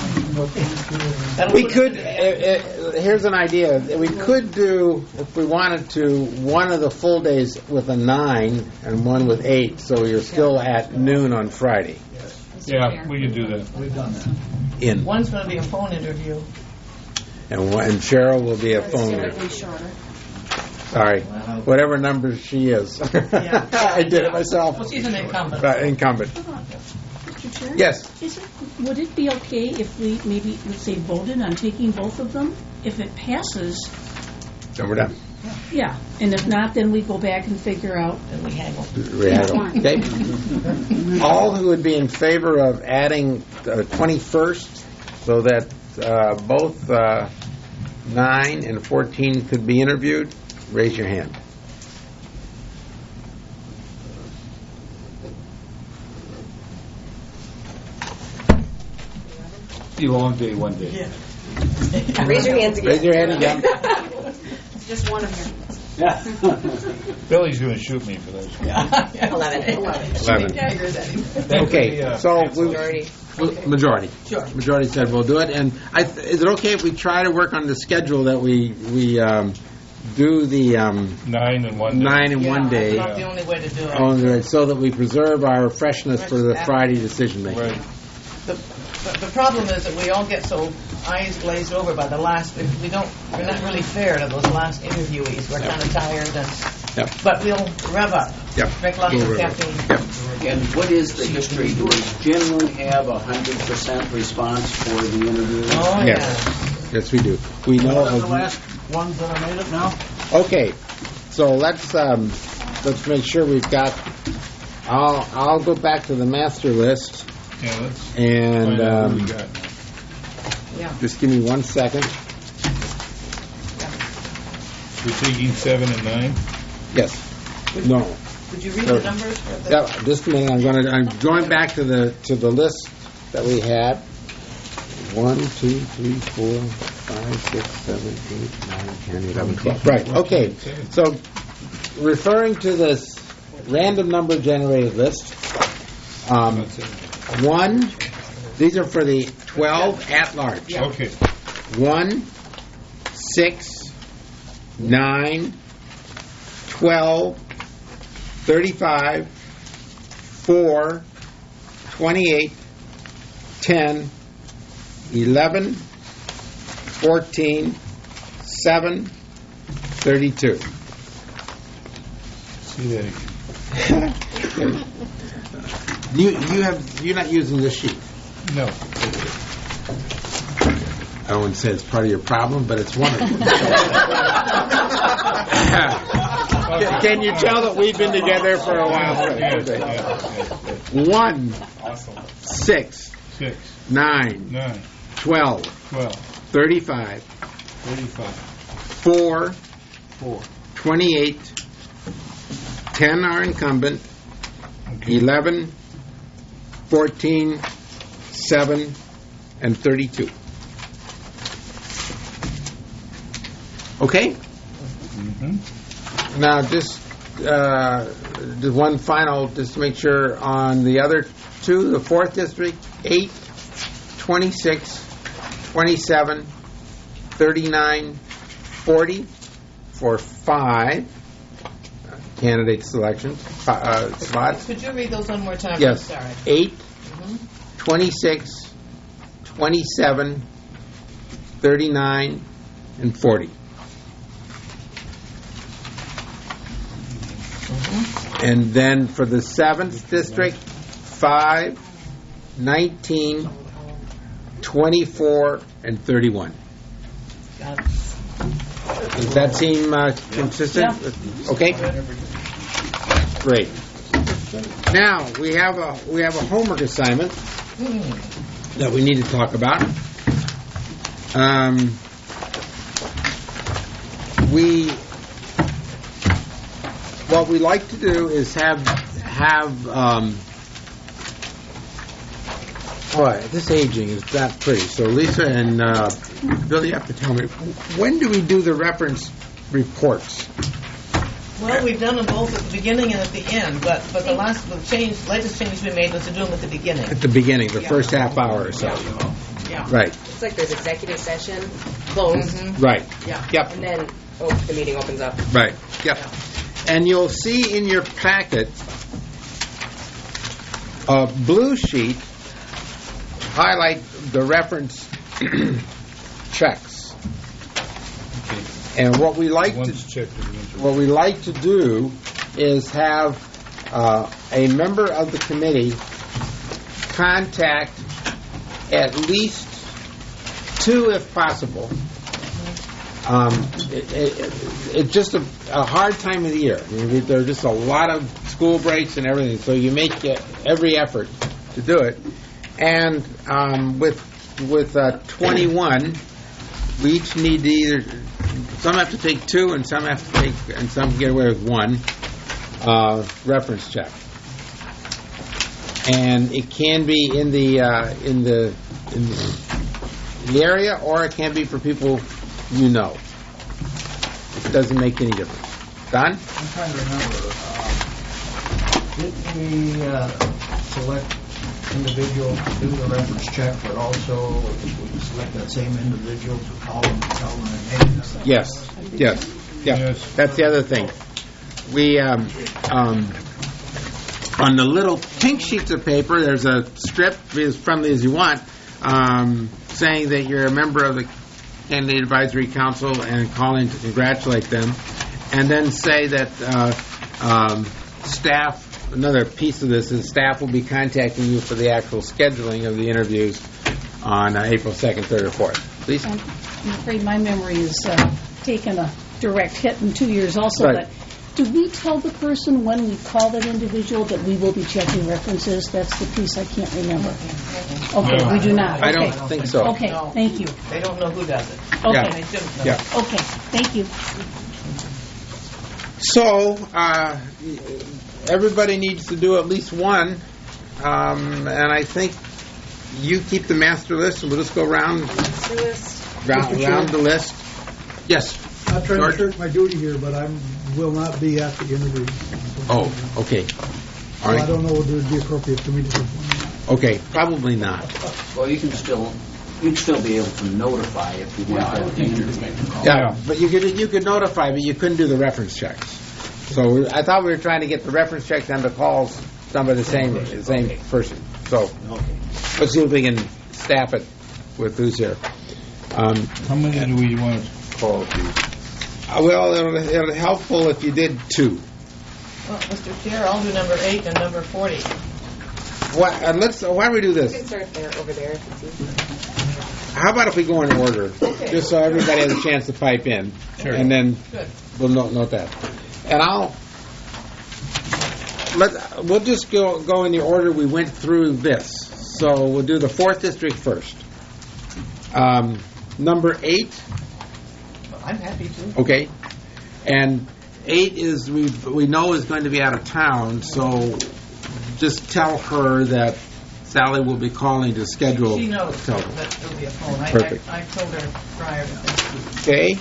[SPEAKER 1] We could, here's an idea. We could do, if we wanted to, one of the full days with a 9 and one with 8, so you're still at noon on Friday.
[SPEAKER 2] Yeah, we can do that.
[SPEAKER 6] We've done that.
[SPEAKER 1] In.
[SPEAKER 4] One's going to be a phone interview.
[SPEAKER 1] And Cheryl will be a phone.
[SPEAKER 8] Considerably shorter.
[SPEAKER 1] Sorry, whatever number she is. I did it myself.
[SPEAKER 4] Well, she's an incumbent.
[SPEAKER 1] Incumbent.
[SPEAKER 9] Mr. Chair?
[SPEAKER 1] Yes.
[SPEAKER 9] Would it be okay if we maybe, let's say, voted on taking both of them? If it passes,
[SPEAKER 1] Then we're done.
[SPEAKER 9] yeah. And if not, then we go back and figure out.
[SPEAKER 4] And we haggle.
[SPEAKER 1] Okay. All who would be in favor of adding the 21st so that both 9 and 14 could be interviewed, raise your hand.
[SPEAKER 2] You long day, one day.
[SPEAKER 3] Yeah. Raise your hands again.
[SPEAKER 1] Raise your hand again.
[SPEAKER 8] Just one of you.
[SPEAKER 2] Billy's going to shoot me for those.
[SPEAKER 1] 11. Okay, so majority.
[SPEAKER 3] Sure.
[SPEAKER 1] Majority said we'll do it. And is it okay if we try to work on the schedule that we do the
[SPEAKER 2] 9 and 1 day?
[SPEAKER 1] 9 and 1 day?
[SPEAKER 4] That's not the only way to do it.
[SPEAKER 1] So that we preserve our freshness for the Friday decision making.
[SPEAKER 2] Right.
[SPEAKER 4] The problem is that we all get so eyes glazed over by the last. We're not really fair to those last interviewees. We're kind of tired, but we'll rev up. Drink lots of caffeine.
[SPEAKER 14] And what is the history? Do we generally have 100% response for the interview?
[SPEAKER 4] Oh,
[SPEAKER 1] Yes, we do. We know
[SPEAKER 6] What are the last ones that are made it now?
[SPEAKER 1] Okay, so let's make sure we've got. I'll go back to the master list.
[SPEAKER 2] Yeah, let's
[SPEAKER 1] and
[SPEAKER 2] find out what we got.
[SPEAKER 1] Just give me 1 second.
[SPEAKER 2] We're taking 7 and 9?
[SPEAKER 1] Yes. No.
[SPEAKER 4] Would you read the numbers?
[SPEAKER 1] Yeah, just a minute. I'm going back to the list that we had. 1, 2, 3, 4, 5, 6, 7, 8, 9, 10, 11, 12. Right. Okay. So, referring to this random number generated list. 1, these are for the 12 at large.
[SPEAKER 2] Okay.
[SPEAKER 1] 1, 6, 9, 12, 35, 4, 28, 10, 11, 14, 7, 32.
[SPEAKER 2] See that again.
[SPEAKER 1] You're not using this sheet.
[SPEAKER 2] No.
[SPEAKER 1] I wouldn't say it's part of your problem, but it's one of them. Can you tell that we've been together for a while? 1, 6, 9, 12, 35, 4, 28, 10 are incumbent, 11, 14, 7, and 32. Okay? Mm-hmm. Now, just one final, just to make sure, on the other two, the 4th District, 8, 26, 27, 39, 40, for 5 candidate selections, spots.
[SPEAKER 4] Could you read those one more time?
[SPEAKER 1] Yes.
[SPEAKER 4] I'm sorry.
[SPEAKER 1] 8, 26, 27, 39, and 40. And then for the 7th district, 5, 19, 24, and 31. Does that seem consistent? Yeah. Okay. Great. Now we have a homework assignment that we need to talk about. What we like to do is have this aging is not pretty. So Lisa and Bill, you have to tell me, when do we do the reference reports?
[SPEAKER 4] Well, we've done them both at the beginning and at the end, but the latest change we made was to do them at the beginning.
[SPEAKER 1] At the beginning, the first half hour or so.
[SPEAKER 4] Yeah.
[SPEAKER 1] Right.
[SPEAKER 3] It's like there's executive session, close.
[SPEAKER 1] Right.
[SPEAKER 3] Yeah.
[SPEAKER 1] Yep.
[SPEAKER 3] And then the meeting opens up.
[SPEAKER 1] Right. Yep. And you'll see in your packet a blue sheet highlight the reference checks. And what we like to do is have a member of the committee contact at least 2, if possible. It's just a hard time of the year. I mean, there are just a lot of school breaks and everything, so you make every effort to do it. And with 21, we each need to either, some have to take 2, and some have to take, and some get away with 1 reference check. And it can be in the area, or it can be for people you know. It doesn't make any difference. Don?
[SPEAKER 6] I'm trying to remember. Didn't we select individual to do the reference check, but also we select that same individual to call them and tell them their name?
[SPEAKER 1] Yes. That's the other thing. We on the little pink sheets of paper, there's a strip, be as friendly as you want, saying that you're a member of the Candidate Advisory Council and calling to congratulate them, and then say that staff, another piece of this is staff will be contacting you for the actual scheduling of the interviews on April 2nd, 3rd, or 4th. Please?
[SPEAKER 9] I'm afraid my memory has taken a direct hit in 2 years also,
[SPEAKER 1] right.
[SPEAKER 9] But do we tell the person when we call that individual that we will be checking references? That's the piece I can't remember. Okay, we do not.
[SPEAKER 1] I don't think so.
[SPEAKER 9] Okay, thank you.
[SPEAKER 4] They don't know who does it.
[SPEAKER 9] Okay.
[SPEAKER 4] They shouldn't know.
[SPEAKER 1] Yeah.
[SPEAKER 9] Okay, thank you.
[SPEAKER 1] So, everybody needs to do at least 1, and I think you keep the master list, and we'll just go around the list. Yes.
[SPEAKER 11] I'm trying to shirk my duty here, but I will not be at the interview.
[SPEAKER 1] Oh, okay. All right.
[SPEAKER 11] I don't know whether it would be appropriate for me to do one.
[SPEAKER 1] Okay, probably not.
[SPEAKER 14] Well, you'd still be able to notify if you want to interview.
[SPEAKER 1] Yeah, but you could notify, but you couldn't do the reference checks. So I thought we were trying to get the reference checks and the calls done by the same person. So let's see if we can staff it with who's here.
[SPEAKER 2] How many do we want to call, please?
[SPEAKER 1] Well, it'll be helpful if you did 2.
[SPEAKER 4] Well, Mr. Chair, I'll do number 8 and number 40.
[SPEAKER 1] Why don't we do this?
[SPEAKER 3] You can start there, over there, if it's easier.
[SPEAKER 1] How about if we go in order, just so everybody has a chance to pipe in, and then we'll note that. And we'll just go in the order we went through this. So we'll do the 4th district first. Number 8.
[SPEAKER 4] I'm happy to.
[SPEAKER 1] Okay. And 8 is we know is going to be out of town, so just tell her that Sally will be calling to schedule.
[SPEAKER 4] She knows that there'll be a phone.
[SPEAKER 1] Perfect.
[SPEAKER 4] I told her prior to this.
[SPEAKER 1] Okay.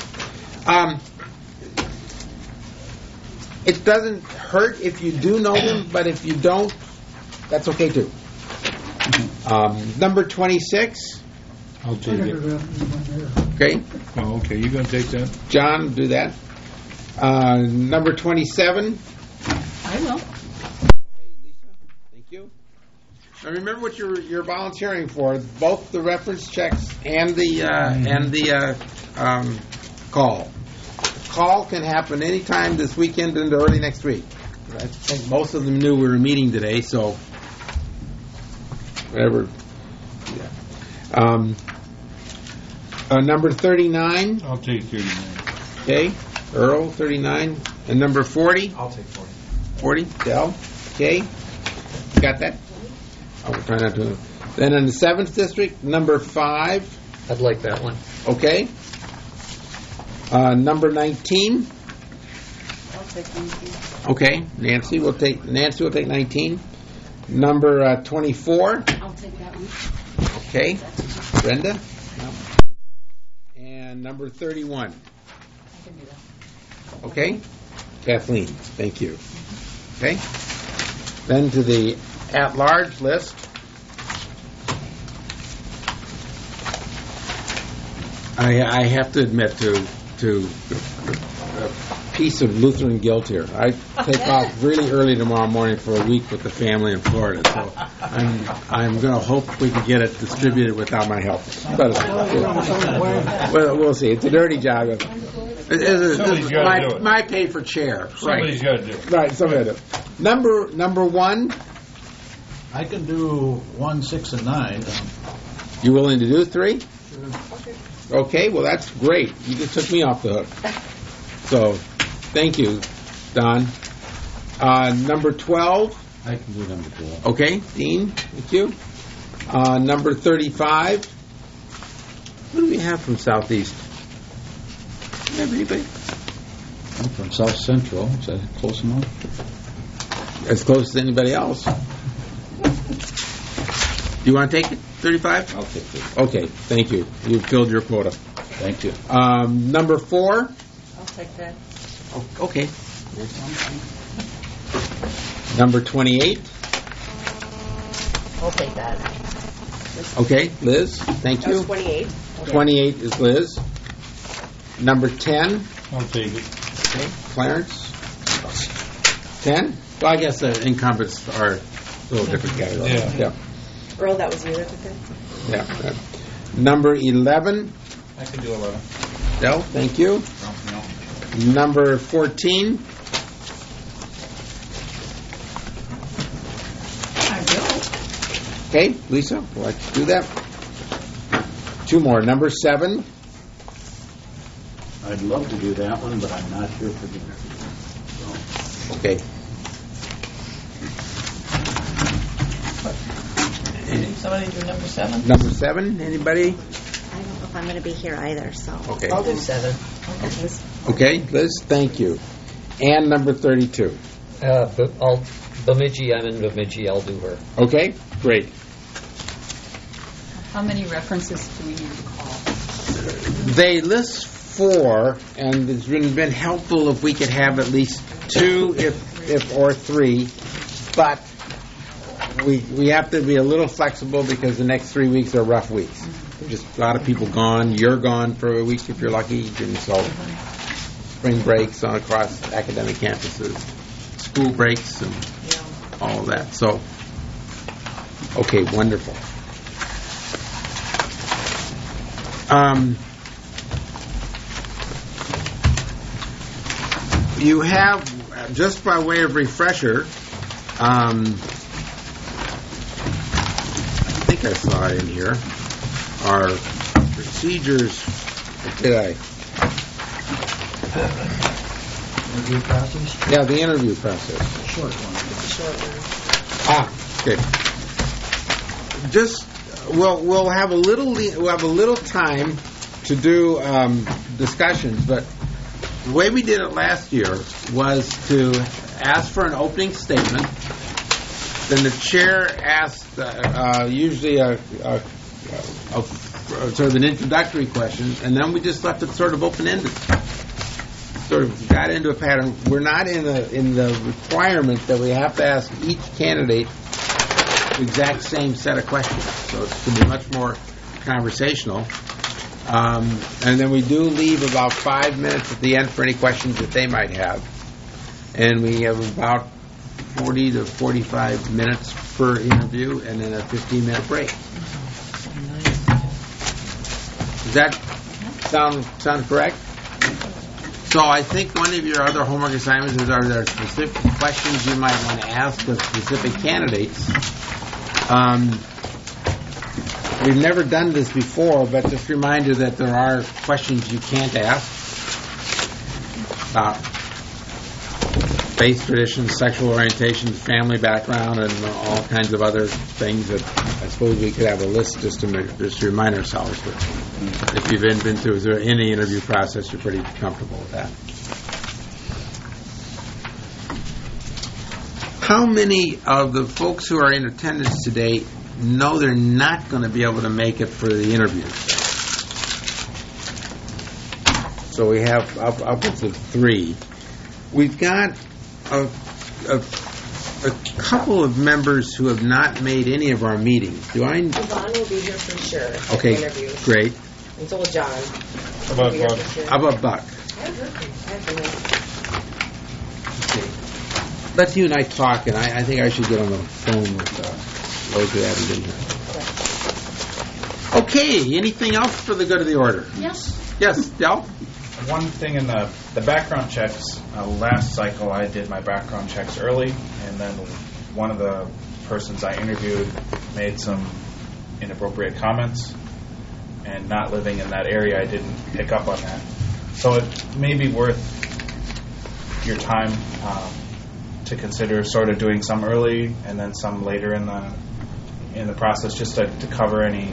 [SPEAKER 1] It doesn't hurt if you do know them, but if you don't, that's okay too. Number 26.
[SPEAKER 2] I'll take it.
[SPEAKER 1] Okay.
[SPEAKER 2] Oh, okay. You going to take that?
[SPEAKER 1] John, do that. Number 27.
[SPEAKER 9] I will.
[SPEAKER 1] Okay, Lisa. Thank you. Now remember what you're volunteering for: both the reference checks and the call. Call can happen anytime this weekend into early next week. I think most of them knew we were meeting today, so whatever. Yeah. Number 39.
[SPEAKER 2] I'll take 39.
[SPEAKER 1] Okay, Earl, 39, and number 40.
[SPEAKER 12] I'll take 40.
[SPEAKER 1] 40, Dell. Okay, you got that? I will try not to. Then in the 7th district, number 5.
[SPEAKER 10] I'd like that one.
[SPEAKER 1] Okay. Number 19.
[SPEAKER 7] I'll take 19.
[SPEAKER 1] Okay, Nancy will take 19. Number 24.
[SPEAKER 8] I'll take that one.
[SPEAKER 1] Okay, Brenda. No. And number 31.
[SPEAKER 15] I can do that.
[SPEAKER 1] Okay, Kathleen. Thank you. Okay. Then to the at-large list. I have to admit to a piece of Lutheran guilt here. I take off really early tomorrow morning for a week with the family in Florida, so I'm going to hope we can get it distributed without my help. But well, we'll see. It's a dirty job.
[SPEAKER 2] Somebody's got to do it.
[SPEAKER 1] My pay for chair.
[SPEAKER 2] Somebody's got to do it.
[SPEAKER 1] Right, somebody got to do it. Number 1.
[SPEAKER 6] I can do 1, 6, and 9.
[SPEAKER 1] You willing to do 3? Okay, well that's great. You just took me off the hook. So, thank you, Don. Number 12.
[SPEAKER 5] I can do number 12.
[SPEAKER 1] Okay, Dean, thank you. Number 35. What do we have from Southeast? Do you have anybody?
[SPEAKER 5] I'm from South Central. Is that close enough?
[SPEAKER 1] As close as anybody else. Do you want to take it? 35?
[SPEAKER 5] I'll take it.
[SPEAKER 1] Okay, thank you. You've filled your quota.
[SPEAKER 5] Thank you.
[SPEAKER 1] Number 4.
[SPEAKER 7] I'll take that.
[SPEAKER 1] Okay. Number 28.
[SPEAKER 3] I'll take that.
[SPEAKER 1] Okay, Liz, thank
[SPEAKER 3] That
[SPEAKER 1] you.
[SPEAKER 3] was 28.
[SPEAKER 1] 28 is Liz. Number 10.
[SPEAKER 2] I'll take it.
[SPEAKER 1] Okay, Clarence. 10? Well, I guess incumbents are a little different category.
[SPEAKER 2] Yeah.
[SPEAKER 3] Earl, that was you at the 10?
[SPEAKER 1] Yeah. Number 11.
[SPEAKER 12] I can do 11.
[SPEAKER 1] Del, thank you.
[SPEAKER 12] No.
[SPEAKER 1] Number 14.
[SPEAKER 4] I will.
[SPEAKER 1] Okay, Lisa, would like to do that? 2 more. Number 7.
[SPEAKER 14] I'd love to do that one, but I'm not here for dinner. So.
[SPEAKER 1] Okay.
[SPEAKER 4] Somebody do number 7?
[SPEAKER 1] Number 7, anybody?
[SPEAKER 13] I don't know if I'm going to be here either, so.
[SPEAKER 1] Okay.
[SPEAKER 4] I'll do 7.
[SPEAKER 1] Okay, Liz, thank you. And number 32.
[SPEAKER 10] Bemidji, I'm in Bemidji. I'll do her.
[SPEAKER 1] Okay, great.
[SPEAKER 15] How many references do we need to call?
[SPEAKER 1] They list 4, and it's been helpful if we could have at least 2 or 3, but we have to be a little flexible because the next 3 weeks are rough weeks. Just a lot of people gone. You're gone for a week if you're lucky, and so spring breaks on across academic campuses, school breaks, and all of that. So, okay, wonderful. You have, just by way of refresher, I think I saw it in here, our procedures. Did I?
[SPEAKER 6] Interview process?
[SPEAKER 1] Yeah, the interview process.
[SPEAKER 6] Short one.
[SPEAKER 1] Okay. Just we'll have a little time to do discussions, but the way we did it last year was to ask for an opening statement. Then the chair asked usually a sort of an introductory question, and then we just left it sort of open-ended. Sort of got into a pattern. We're not in the requirement that we have to ask each candidate the exact same set of questions. So it's going to be much more conversational. And then we do leave about 5 minutes at the end for any questions that they might have. And we have about 40 to 45 minutes per interview, and then a 15-minute break. Does that sound correct? So I think one of your other homework assignments is, are there specific questions you might want to ask of specific candidates? We've never done this before, but just a reminder that there are questions you can't ask about faith, traditions, sexual orientations, family background, and all kinds of other things that I suppose we could have a list just to remind ourselves. But if you've been through any interview process, you're pretty comfortable with that. How many of the folks who are in attendance today know they're not going to be able to make it for the interview? So we have upwards of 3. We've got a couple of members who have not made any of our meetings.
[SPEAKER 3] Yvonne will be here for sure.
[SPEAKER 1] Okay, great.
[SPEAKER 3] And so will John.
[SPEAKER 1] How about Buck? Let's you and I talk, and I think I should get on the phone with those who haven't been here. Okay, anything else for the good of the order?
[SPEAKER 9] Yes.
[SPEAKER 1] Yes, Del?
[SPEAKER 12] One thing in the background checks, last cycle I did my background checks early, and then one of the persons I interviewed made some inappropriate comments, and not living in that area, I didn't pick up on that. So it may be worth your time to consider sort of doing some early and then some later in the process, just to cover any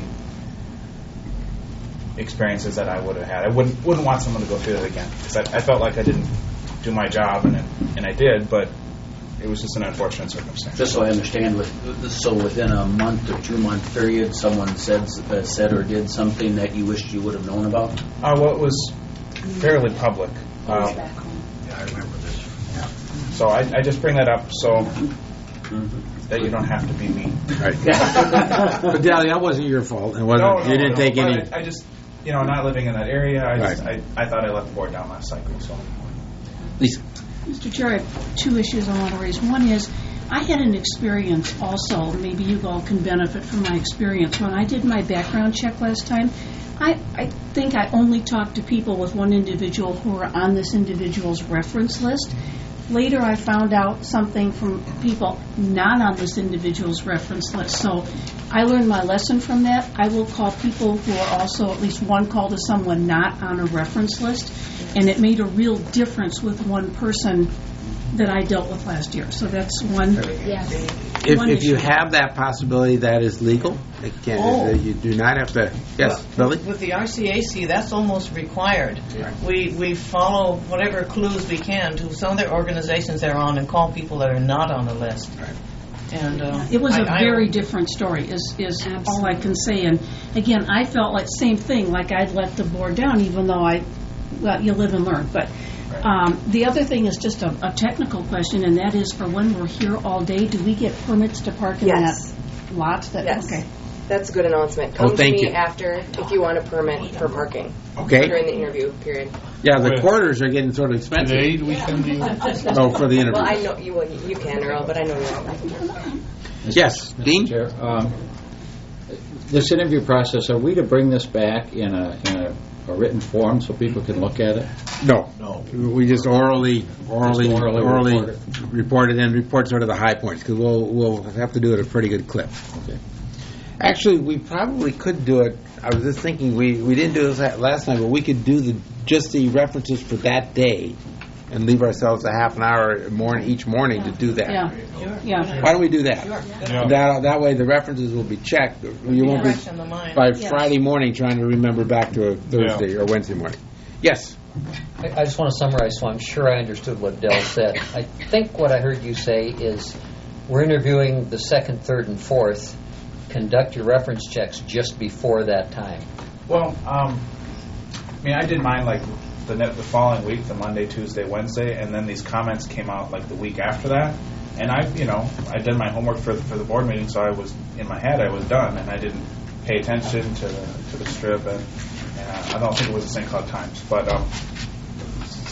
[SPEAKER 12] experiences that I would have had. I wouldn't want someone to go through that again, because I felt like I didn't do my job, and I did, but it was just an unfortunate circumstance.
[SPEAKER 14] Just so I understand, so within a month or 2 month period, someone said or did something that you wished you would have known about?
[SPEAKER 12] Well, it was fairly public.
[SPEAKER 6] Yeah, I remember this. Yeah.
[SPEAKER 12] So I just bring that up so that you don't have to be mean.
[SPEAKER 1] Right. But Dally, that wasn't your fault. It wasn't. You didn't take any.
[SPEAKER 12] I just, not living in that area, I thought I let the board down last cycle. So,
[SPEAKER 1] Lisa.
[SPEAKER 9] Mr. Chair, I have 2 issues I want to raise. One is, I had an experience also, maybe you all can benefit from my experience. When I did my background check last time, I think I only talked to people with one individual who were on this individual's reference list. Later, I found out something from people not on this individual's reference list. So I learned my lesson from that. I will call people who are also, at least one call to someone not on a reference list. And it made a real difference with one person that I dealt with last year. So that's one.
[SPEAKER 3] Yes.
[SPEAKER 1] If you have that possibility, that is legal. You do not have to. Yes, Billy?
[SPEAKER 4] With the RCAC, that's almost required.
[SPEAKER 1] Right.
[SPEAKER 4] We follow whatever clues we can to some of the organizations they're on and call people that are not on the list.
[SPEAKER 1] Right.
[SPEAKER 4] And
[SPEAKER 9] it was a very different story, is all I can say. And again, I felt like same thing, like I'd let the board down, even though you live and learn. But the other thing is just a technical question, and that is for when we're here all day, do we get permits to park in that lot?
[SPEAKER 3] Yes.
[SPEAKER 9] Okay.
[SPEAKER 3] That's a good announcement. Come to me
[SPEAKER 1] you.
[SPEAKER 3] after if you want a permit for parking.
[SPEAKER 1] Okay.
[SPEAKER 3] During the interview period.
[SPEAKER 1] Yeah, the quarters are getting sort of expensive.
[SPEAKER 2] Today we can do.
[SPEAKER 1] No, for the interview.
[SPEAKER 3] Well, I know you can, Earl, but I know you won't.
[SPEAKER 1] Yes, Dean?
[SPEAKER 5] Chair, this interview process, are we to bring this back in a written form so people can look at it?
[SPEAKER 1] No. We just orally report it and report sort of the high points, because we'll have to do it at a pretty good clip.
[SPEAKER 5] Okay.
[SPEAKER 1] Actually, we probably could do it. I was just thinking we didn't do this last time, but we could do just the references for that day and leave ourselves a half an hour each morning to do that.
[SPEAKER 9] Yeah.
[SPEAKER 1] Why don't we do that?
[SPEAKER 2] Yeah.
[SPEAKER 1] That way the references will be checked. You won't be by Friday morning trying to remember back to a Thursday or Wednesday morning. Yes.
[SPEAKER 10] I just want to summarize so I'm sure I understood what Del said. I think what I heard you say is we're interviewing the 2nd, 3rd, and 4th. Conduct your reference checks just before that time.
[SPEAKER 12] Well, I did mine like the following week, the Monday, Tuesday, Wednesday, and then these comments came out like the week after that. And I did my homework for the board meeting, so I was in my head I was done, and I didn't pay attention to the strip, and I don't think it was the St. Cloud Times, but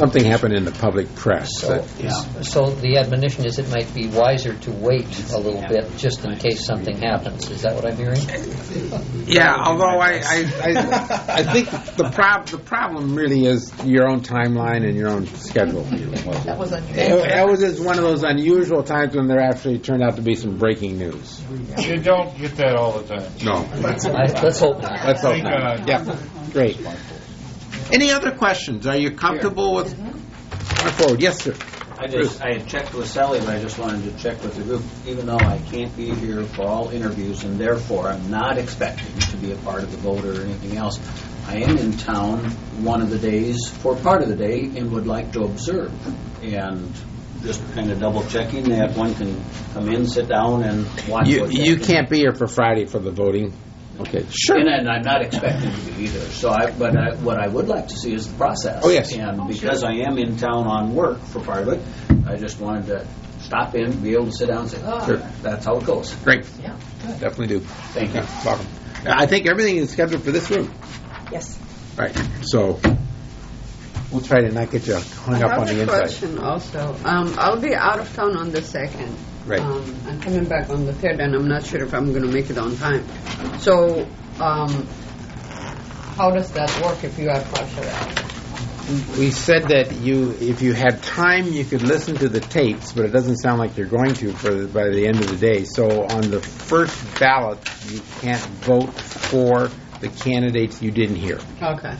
[SPEAKER 1] something happened in the public press.
[SPEAKER 10] So the admonition is it might be wiser to wait a little bit just in case something happens. Is that what I'm hearing?
[SPEAKER 1] Yeah, although I think the problem really is your own timeline and your own schedule.
[SPEAKER 4] That was
[SPEAKER 1] It was just one of those unusual times when there actually turned out to be some breaking news.
[SPEAKER 2] You don't get that all the time.
[SPEAKER 1] No.
[SPEAKER 10] Let's hope not.
[SPEAKER 1] Let's hope not. Yeah, great. Any other questions? Are you comfortable with going forward? Yes, sir.
[SPEAKER 14] I had checked with Sally, but I just wanted to check with the group. Even though I can't be here for all interviews, and therefore I'm not expecting to be a part of the vote or anything else, I am in town one of the days for part of the day and would like to observe. And just kind of double checking that one can come in, sit down, and watch.
[SPEAKER 1] You can't be here for Friday for the voting. Okay, sure.
[SPEAKER 14] And I'm not expecting to be either. So, what I would like to see is the process.
[SPEAKER 1] Oh, yes.
[SPEAKER 14] And because I am in town on work for part of it, I just wanted to stop in, be able to sit down and say,
[SPEAKER 1] sure.
[SPEAKER 14] That's how it goes.
[SPEAKER 1] Great.
[SPEAKER 4] Yeah, good.
[SPEAKER 1] Definitely do.
[SPEAKER 14] Thank you.
[SPEAKER 1] Welcome. I think everything is scheduled for this room.
[SPEAKER 4] Yes.
[SPEAKER 1] All right. So we'll try to not get you hung up on the inside.
[SPEAKER 17] I have a question also. I'll be out of town on the 2nd.
[SPEAKER 1] Right.
[SPEAKER 17] I'm coming back on the 3rd, and I'm not sure if I'm going to make it on time. So, how does that work if you are partial out?
[SPEAKER 1] We said that if you had time, you could listen to the tapes, but it doesn't sound like you're going to by the end of the day. So on the first ballot, you can't vote for the candidates you didn't hear.
[SPEAKER 17] Okay.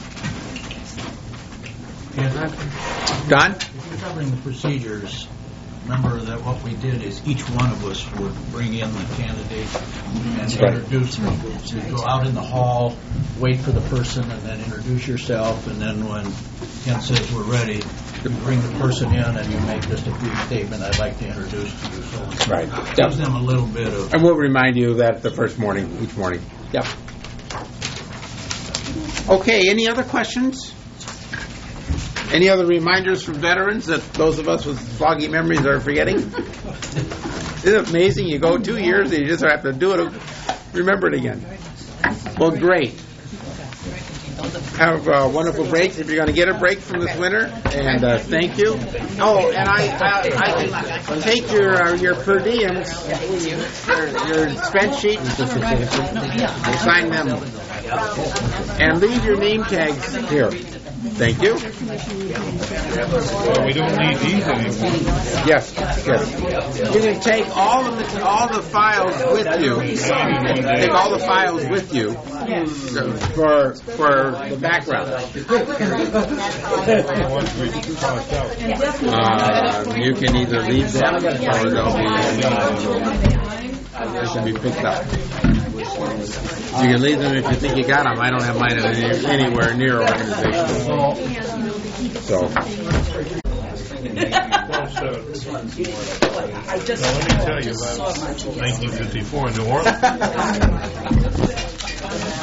[SPEAKER 1] Don?
[SPEAKER 6] Covering the procedures, remember that what we did is each one of us would bring in the candidate and introduce them. So you go out in the hall, wait for the person, and then introduce yourself. And then when Ken says we're ready, you bring the person in and you make just a brief statement. I'd like to introduce to you. So
[SPEAKER 1] right.
[SPEAKER 6] It gives them a little bit of.
[SPEAKER 1] And we'll remind you of that the first morning, each morning. Yep. Okay. Any other questions? Any other reminders from veterans that those of us with foggy memories are forgetting? Isn't it amazing? You go 2 years and you just have to do it, remember it again. Well, great. Have wonderful breaks if you're going to get a break from this winter. And thank you. Oh, and I can take your per diems, your expense sheet, and sign them, and leave your name tags here. Thank you.
[SPEAKER 2] Well, we don't need these anymore.
[SPEAKER 1] Yes. You can take all the files with you. Take all the files with you for the background. You can either leave them or they'll be picked up. You can leave them if you think you got them. I don't have mine anywhere near organization. So.
[SPEAKER 2] Let me tell you about 1954 in New Orleans.